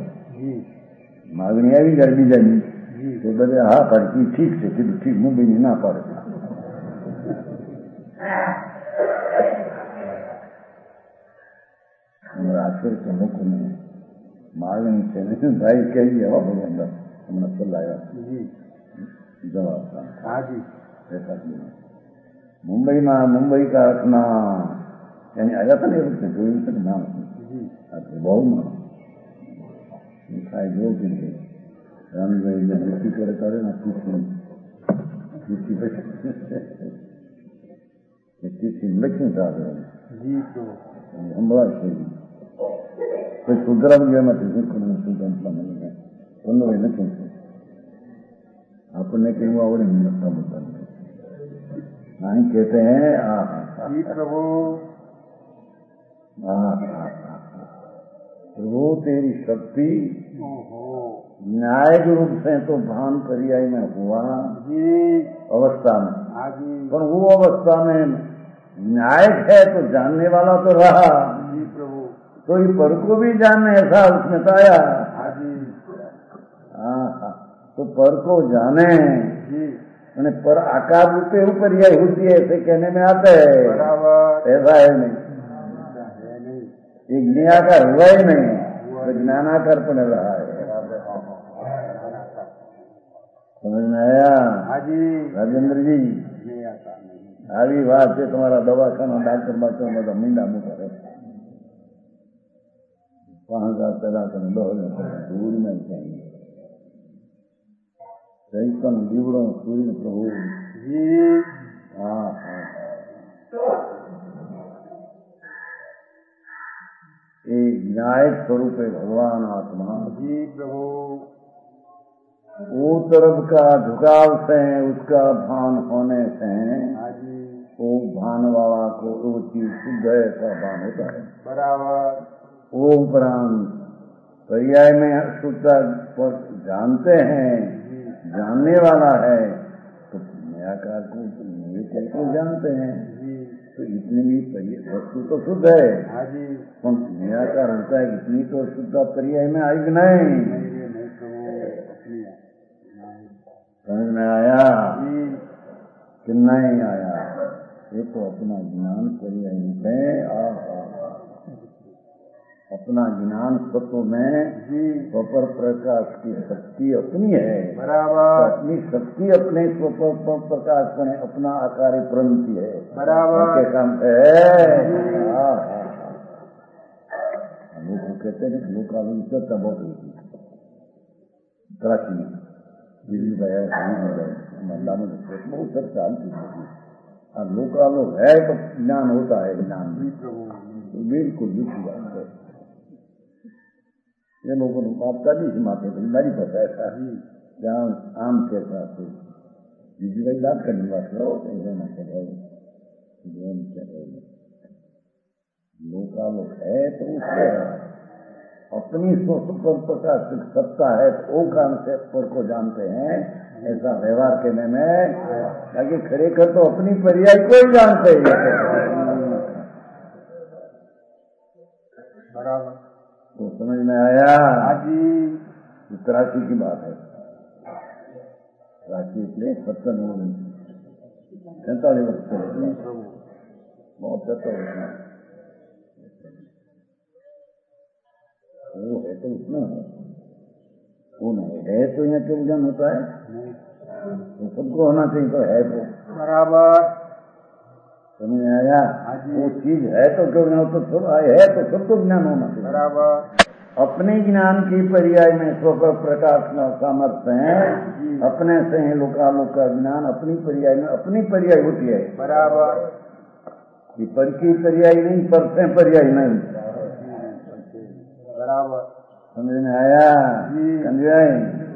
માગણી આવી જાય બીજાની તો બધા હા પાડતી ઠીક છે કીધું ઠીક મુંબઈની ના પાડે आखिर के मुख में मांगनी से भाई कही हवा बोलो हमने चलाया जवाब था। हाँ जी। ऐसा मुंबई में मुंबई का रखना यानी आया था नहीं रुकते दो तक नाम बहुत मानो मिठाई दो दिन राम भाई ने ड्यूटी करे करे ना तीसरी तीसरी लक्ष्मी साहब जी तो हम बड़ा सही कोई सुधरा भी गया मत सुधरा नहीं है दोनों भाई न सुनते अपने कहीं आवड़े मिलता मुद्दा नहीं कहते हैं आ प्रभु प्रभु तेरी शक्ति न्याय के रूप से तो भान पर्याय में हुआ जी अवस्था में हाँ जी पर वो अवस्था में न्यायक है तो जानने वाला तो रहा जी प्रभु कोई पर को भी जानने ऐसा उसमें आया हाँ जी हाँ तो पर को जाने जी मैंने पर आकार रूपे ऊपर यह होती है ऐसे कहने में आता है बराबर ऐसा है नहीं है नहीं एक ज्ञानाकार हुआ ही नहीं तो ज्ञानाकार पड़ रहा है समझ में आया हाँ जी राजेंद्र जी नहीं आता नहीं આવી વાત છે તમારા દવાખાના ડાક્ટર બાક્ટર બધા મીંડા મૂકે પાંચ હજાર પેલા તમે દસ હજાર દૂર નહીં चाहिए सही कम जीवड़ो सूर्य प्रभु जी हाँ हाँ एक न्यायिक स्वरूप है भगवान आत्मा जी प्रभु वो तरफ का झुकाव से उसका भान होने से हाँ जी वो भान वाला को वो चीज शुद्ध है ऐसा भान होता है बराबर वो उपरांत पर्याय में शुद्धता पर जानते हैं जानने वाला है तो न्यायकार को ये को जानते हैं जी तो इतनी भी वस्तु तो शुद्ध है हाँ जी न्यायकार होता है इतनी तो शुद्धता पर्याय में आएगी नहीं नहीं नहीं प्रभु अपनी समझ में आया जी कि नहीं आया ये तो अपना ज्ञान पर्याय में अपना ज्ञान तत्व में जी स्वपर प्रकाश की शक्ति अपनी है तो बराबर अपनी शक्ति अपने स्वपर प्रकाश में अपना आकार प्रवृत्ति है बराबर के काम है लोग कहते हैं लोग का चर्चा बहुत होती है कराची में दिल्ली गया मंडा में बहुत चर्चा होती है लोग लोग है तो ज्ञान होता है ज्ञान जी प्रभु बिल्कुल बिल्कुल बात है ये लोगों ने बात कर दी माते तो मेरी पता ऐसा ही जहाँ आम के साथ बीजी भाई बात करने बात करो ऐसे ना करो लोग लोग है तो उससे अपनी सोच पर प्रकाश सत्ता है तो वो काम से पर को जानते हैं ऐसा व्यवहार करने में ताकि खरेखर तो अपनी पर्याय को ही जानते हैं बराबर तो समझ में आया हाँ जी तराशी की बात है राशि इसलिए सत्तर सैतालीस वर्ष बहुत सत्तर वर्ष वो है तो उसमें वो नहीं है तो यहाँ क्यों ज्ञान होता है तो सबको होना चाहिए तो है तो बराबर समझ में आया हाँ जी वो चीज है तो क्यों ज्ञान तो सब है तो सबको ज्ञान होना चाहिए बराबर अपने ज्ञान की पर्याय में स्वपर प्रकाश का सामर्थ्य है अपने से ही लोकालोक का ज्ञान अपनी पर्याय में अपनी पर्याय होती है बराबर पर की पर्याय नहीं पर से पर्याय नहीं बराबर समझ में आया समझाए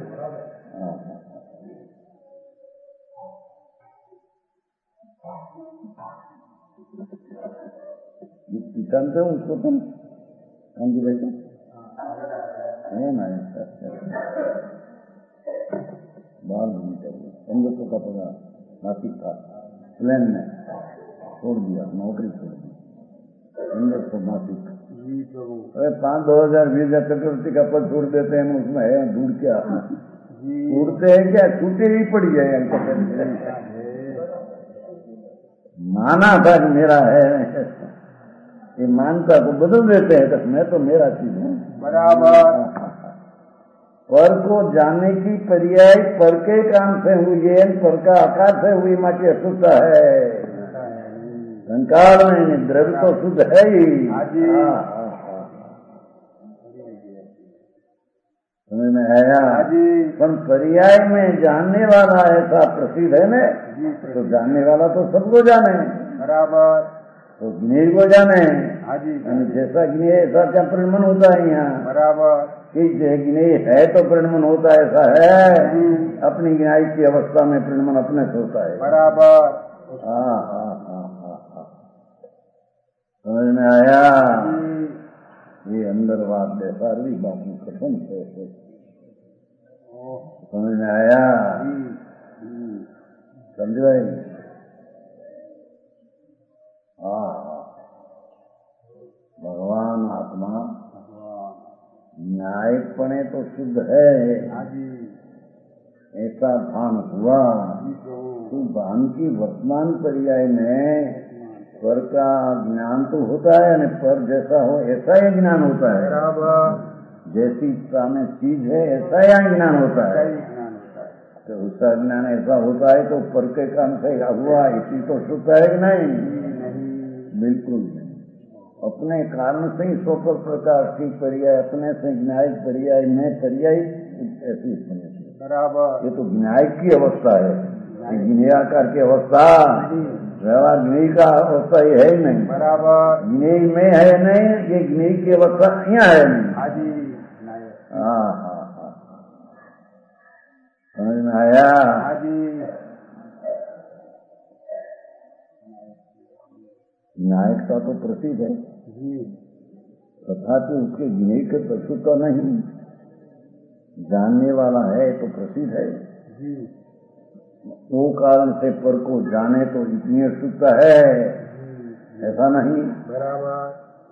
जानते हो उसको तुम कांजी भाई को है ना बाल होनी चाहिए पंद्रह सौ का पगार नासिक था प्लेन में छोड़ दिया नौकरी छोड़ दी पंद्रह सौ नासिक जी प्रभु अरे पाँच दो हजार बीस हजार चक्रवर्ती का पद छोड़ देते हैं उसमें है दूर क्या छूटते हैं क्या छूटे ही पड़ी है माना था कि मेरा है, ये मानता को बदल देते हैं, तो मैं तो मेरा चीज हूँ। बराबर। पर को जानने की पर्याय पर के काम से हुई है, पर का आकार से हुई माँ की अशुद्ध है। संकार में द्रव्य तो शुद्ध है ही। समझ में आया? पर पर्याय में जानने वाला ऐसा प्रसिद्ध है ना, तो जानने वाला तो सबको जाने। बराबर। तो गिनेर को जाने, जैसा गिने ऐसा क्या परिणमन होता है यहाँ। बराबर। कि गिने है तो परिणमन होता है, ऐसा है? अपनी गिनाई की अवस्था में परिणमन अपने से होता है। बराबर। हाँ हाँ हाँ हाँ हाँ, समझ में आया? ये अंदर बात है, सारी बातें कथन से समझ में आया? समझ भाई? हाँ, भगवान आत्मा न्यायिकपणे तो शुद्ध है, ऐसा भान हुआ। तो भान की वर्तमान पर्याय में पर का ज्ञान तो होता है, न पर जैसा हो ऐसा ही ज्ञान होता है। जैसी सामने चीज है ऐसा ही ज्ञान होता है। तो उसका ज्ञान ऐसा होता है तो पर के काम से हुआ, इसी तो शुद्ध है कि नहीं? बिल्कुल नहीं। अपने कारण से ही स्वपर प्रकार की पर्याय, अपने से न्यायिक पर्याय में पर्याय ऐसी बराबर। ये तो न्यायिक की अवस्था है, गिनेयाकार की अवस्था व्यवहार गिनी का अवस्था ये है ही नहीं। बराबर। गिने में है नहीं, ये गिने की अवस्था यहाँ है नहीं। हाँ हाँ हाँ, समझ में आया? न्यायिकता तो प्रसिद्ध है, तथापि उसके गिने के प्रसिद्ध तो नहीं। जानने वाला है तो प्रसिद्ध है, वो कारण से पर को जाने तो इतनी शुद्ध है, ऐसा नहीं। बराबर।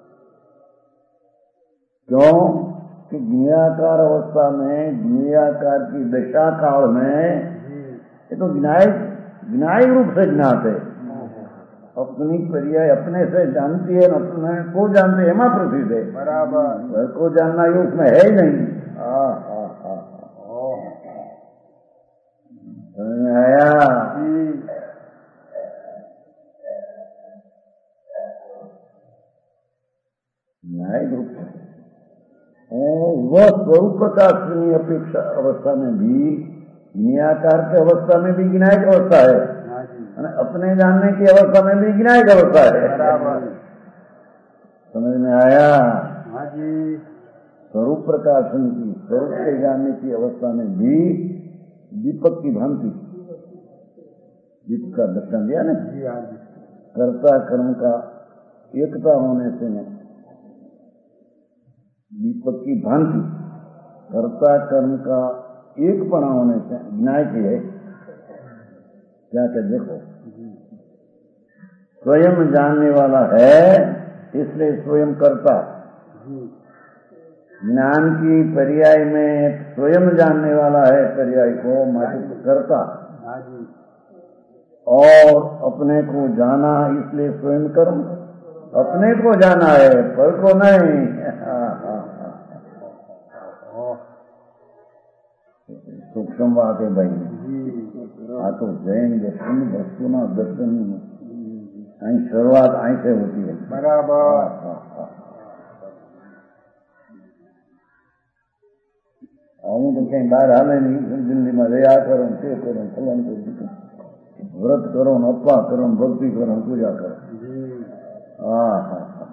क्यों कि ज्ञाकार अवस्था में, ज्ञाकार की दशा काल में ये तो ज्ञायक ज्ञायक रूप से ज्ञात है। अपनी पर्याय अपने से जानती है, अपने को जानते है, मां प्रसिद्ध है। बराबर। को जानना ये उसमें है ही नहीं। हाँ हाँ हाँ, समझ में आया? न्यायिक रूप से वह स्वरूप प्रकाशनी अपेक्षा अवस्था में भी, नियाकार की अवस्था में भी गिनायक अवस्था है, अपने जानने की अवस्था में भी गिनायक अवस्था है। समझ में आया? स्वरूप प्रकाशन की, स्वरूप के जानने की अवस्था में भी दीपक की भांति, दीप का दर्शन दिया ना, कर्ता कर्म का एकता होने से दीपक की भांति कर्ता कर्म का एक पना होने से न्याय की है। क्या क्या देखो, स्वयं जानने वाला है इसलिए स्वयं करता। ज्ञान की पर्याय में स्वयं जानने वाला है, पर्याय को मात्र करता, और अपने को जाना इसलिए स्वयं कर्म। अपने को जाना है, पर को नहीं। सूक्ष्म बात है भाई। हाँ तो जैन दर्शन वस्तु ना दर्शन आई शुरुआत आई से होती है। बराबर। હું તો કઈ બહાર હાલે નહીં, દિલ્હીમાં રહ્યા કરો, તે કરો, ફલાણ કરો, વ્રત કરો, અપવા કરો, ભક્તિ કરો, પૂજા કરો. હા હા હા,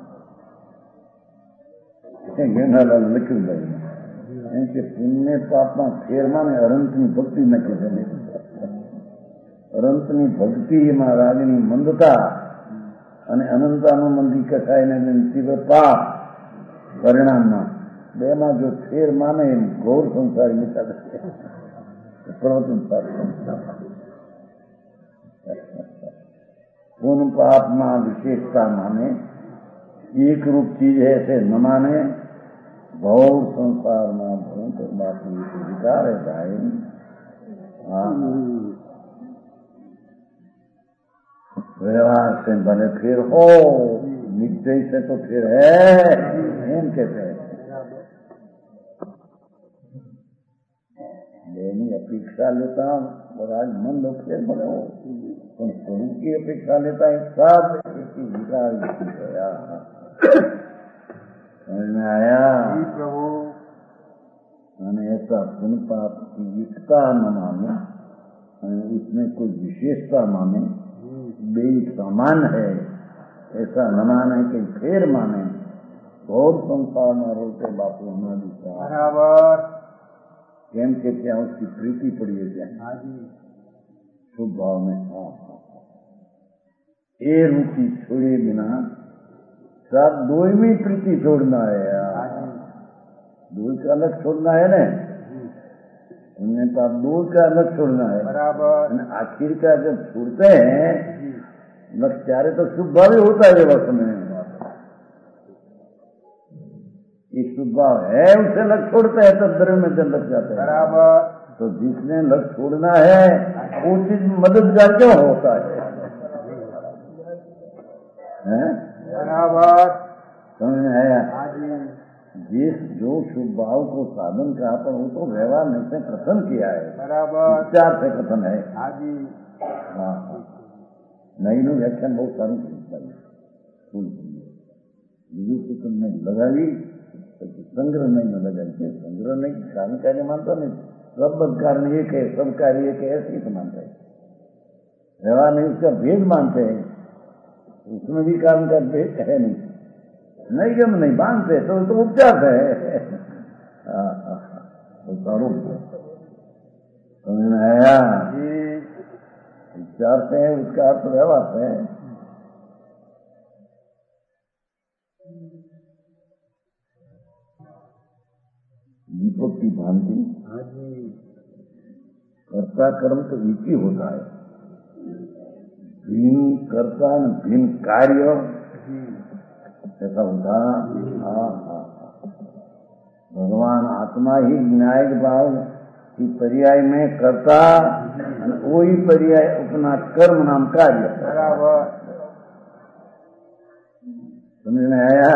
ગેંડાલાલ લખ્યું ભાઈ એમ કે પુણ્ય પાપના ફેરમાં ને અનંતની ભક્તિ નક્કી છે. અનંતની ભક્તિમાં રાગની મંદતા અને અનંતાનું મંદી કસાયને તીવ્ર પાપ પરિણામમાં બેમાં જો ફેર માને એમ ઘોર સંસાર મિતા પ્રવચન पूर्ण पाप में विशेषता माने, एक रूप चीज है ऐसे न माने, भौर संसार में भूत बाकी विकार है भाई। हाँ व्यवहार से भले फिर हो, निश्चय से तो फिर है, एम कहते हैं। लेनी अपेक्षा लेता और आज मन लोग फिर बने हो, तो स्वरूप की अपेक्षा लेता है, सब विकार गया। समझ में आया? प्रभु मैंने ऐसा पुण्य पाप की एकता न माने, उसमें कोई विशेषता माने, बे समान है ऐसा न माने कि फिर माने, बहुत संसार में रोते बापू होना दिखा बराबर। केम के क्या उसकी प्रीति पड़ी है क्या? हाँ जी। शुभ भाव में हाँ ये रुचि छोड़े बिना सब दो में प्रीति छोड़ना है यार, दो का अलग छोड़ना है ना, उन्हें तो अब दूर का अलग छोड़ना है बराबर। आखिर का जब छोड़ते हैं लक्ष्यारे तो शुभ भाव ही होता है वक्त में, ये शुभ भाव है उसे लग छोड़ते हैं तब द्रव्य में जब लग जाते हैं बराबर। तो जिसने लग छोड़ना है वो चीज मददगार क्यों होता है, हैं? बराबर। समझ में आया? हाँ जी। जिस जो शुभ भाव को साधन कहा पर वो तो व्यवहार में से कथन किया है, बराबर। विचार से कथन है। हाँ जी। हाँ हाँ नई नई व्याख्यान बहुत सारी बीजू को तुमने लगाई तो संग्रह नहीं में लगाई, संग्रह नहीं कार्य कार्य मानता नहीं, सब कारण एक है, सब कार्य एक है ऐसे तो मानता है, व्यवहार नहीं उसका भेद मानते हैं, उसमें भी कारण का भेद है नहीं, नहीं गम नहीं मानते तो तो उपचार है। समझ में आया? उपचार से है उसका अर्थ व्यवहार से है। दीपक की भांति कर्ता कर्म तो एक ही होता है, भिन्न कर्ता न भिन्न कार्य ऐसा होता। हाँ हाँ भगवान आत्मा ही न्यायिक भाव की पर्याय में करता, वही पर्याय अपना कर्म नाम कार्य। समझ में आया?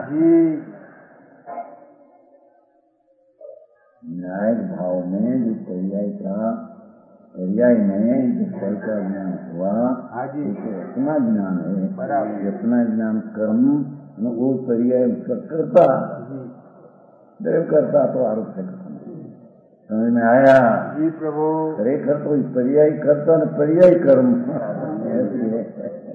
न्यायिक भाव में जो पर्याय का पर्याय में जो फल का ज्ञान हुआ तो अपना ज्ञान है, अपना ज्ञान कर्म न वो पर्याय उसका करता, देव करता तो आरोप से खत्म। समझ में आया? जी प्रभु। खरेखर तो इस पर्याय करता न पर्याय कर्म ऐसी है।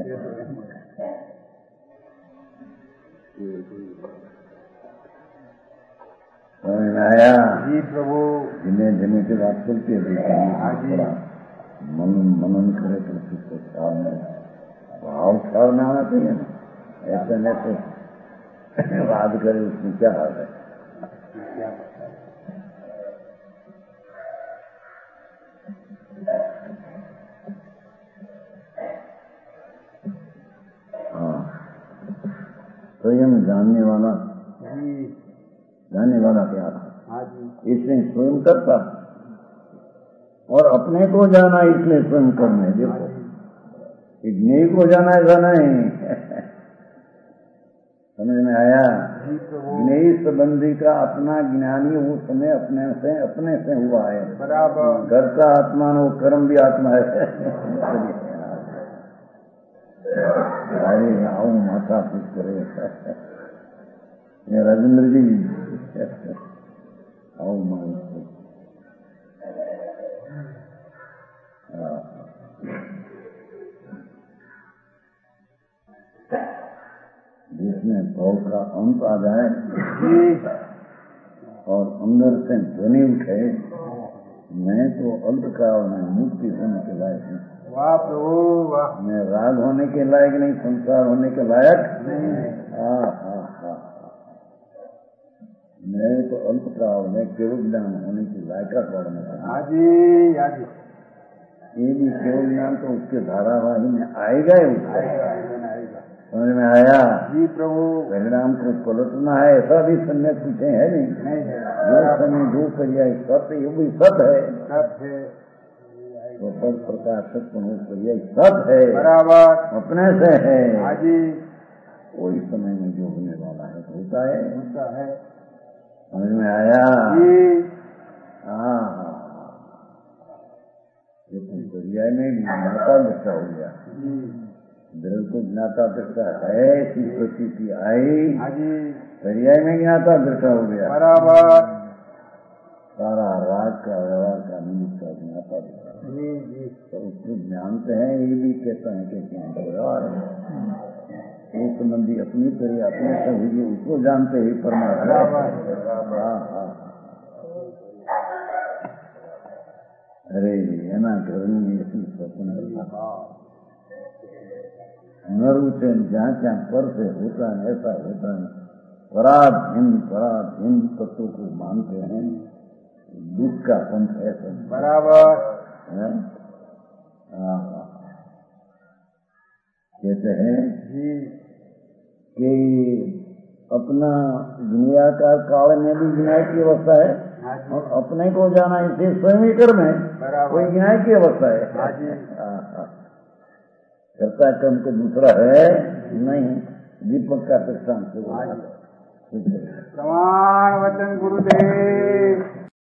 समझ में आया? जी प्रभु। जिन्हें जिन्हें की बात चलती है मनन मनन करे तो उसको ख्याल में भाव ख्याल में आना चाहिए ना, ऐसे नहीं तो बात करे उसमें क्या हाल है। हाँ तो ये मैं जानने वाला जानने वाला क्या था, इसने स्वयं करता और अपने को जाना इसलिए स्वयं करने। देखो ज्ञेय को जाना ऐसा नहीं। समझ में आया? ज्ञेय संबंधी का अपना ज्ञानी वो समय अपने से अपने से हुआ है, बराबर। करता आत्मा वो कर्म भी आत्मा है। अरे आओ माता कुछ करे राजेंद्र जी आओ माता जिसमें भाव का अंत आ जाए और अंदर से ध्वनि उठे, मैं तो अंत का और मैं मुक्ति होने के लायक हूँ। वाह प्रभु वाह। मैं राग होने के लायक नहीं, संसार होने के लायक नहीं। हाँ हाँ हाँ मैं तो अंत का और मैं केवल ज्ञान होने की लायका पड़ना। आजी आजी ये भी केवल ज्ञान तो उसके धारावाही में आएगा ही आएगा। समझ में आया? जी प्रभु। परिणाम को पलटना है ऐसा भी समय पूछे है नहीं, जो समय जो पर्याय सत्य ये भी सत्य है। सत्य है स्वतः प्रकाशक पर्याय सब है, बराबर, अपने से है। हाँ जी, कोई समय में जो होने वाला है होता है। होता है समझ में आया? जी, हाँ हाँ, लेकिन पर्याय में ज्ञाता दृष्टा हो गया। जी, द्रव को ज्ञाता दृष्टा है कि प्रतीति आई, हाँ जी, पर्याय में ज्ञाता दृष्टा हो गया। बराबर, सारा राग का व्यवहार का निमित्त का ज्ञाता दृष्टा। जी, जी, तो उसको जानते हैं, ये भी कहते हैं कि ज्ञान का व्यवहार है। एक संबंधी अपनी तरह अपने से हुई उसको जानते ही परमात्मा। हाँ हाँ, अरे एना घरनी ऐसी स्वतंत्रता न रुचे जहाँ जहाँ पर से होता है ऐसा होता है। पराधीन पराधीन तत्व को मानते हैं, दुख का पंथ है सब। बराबर, है? हाँ, कहते हैं जी, कि अपना दुनिया का काल में भी विनाय की अवस्था है हाँ जी, और अपने को जाना इसे स्वयं कर में बराबर, कोई न्याय की अवस्था है। हाँ जी, हाँ, हाँ। करता कर्म को दूसरा है नहीं, दीपक का दृष्टांत से प्रमाण वचन गुरुदेव।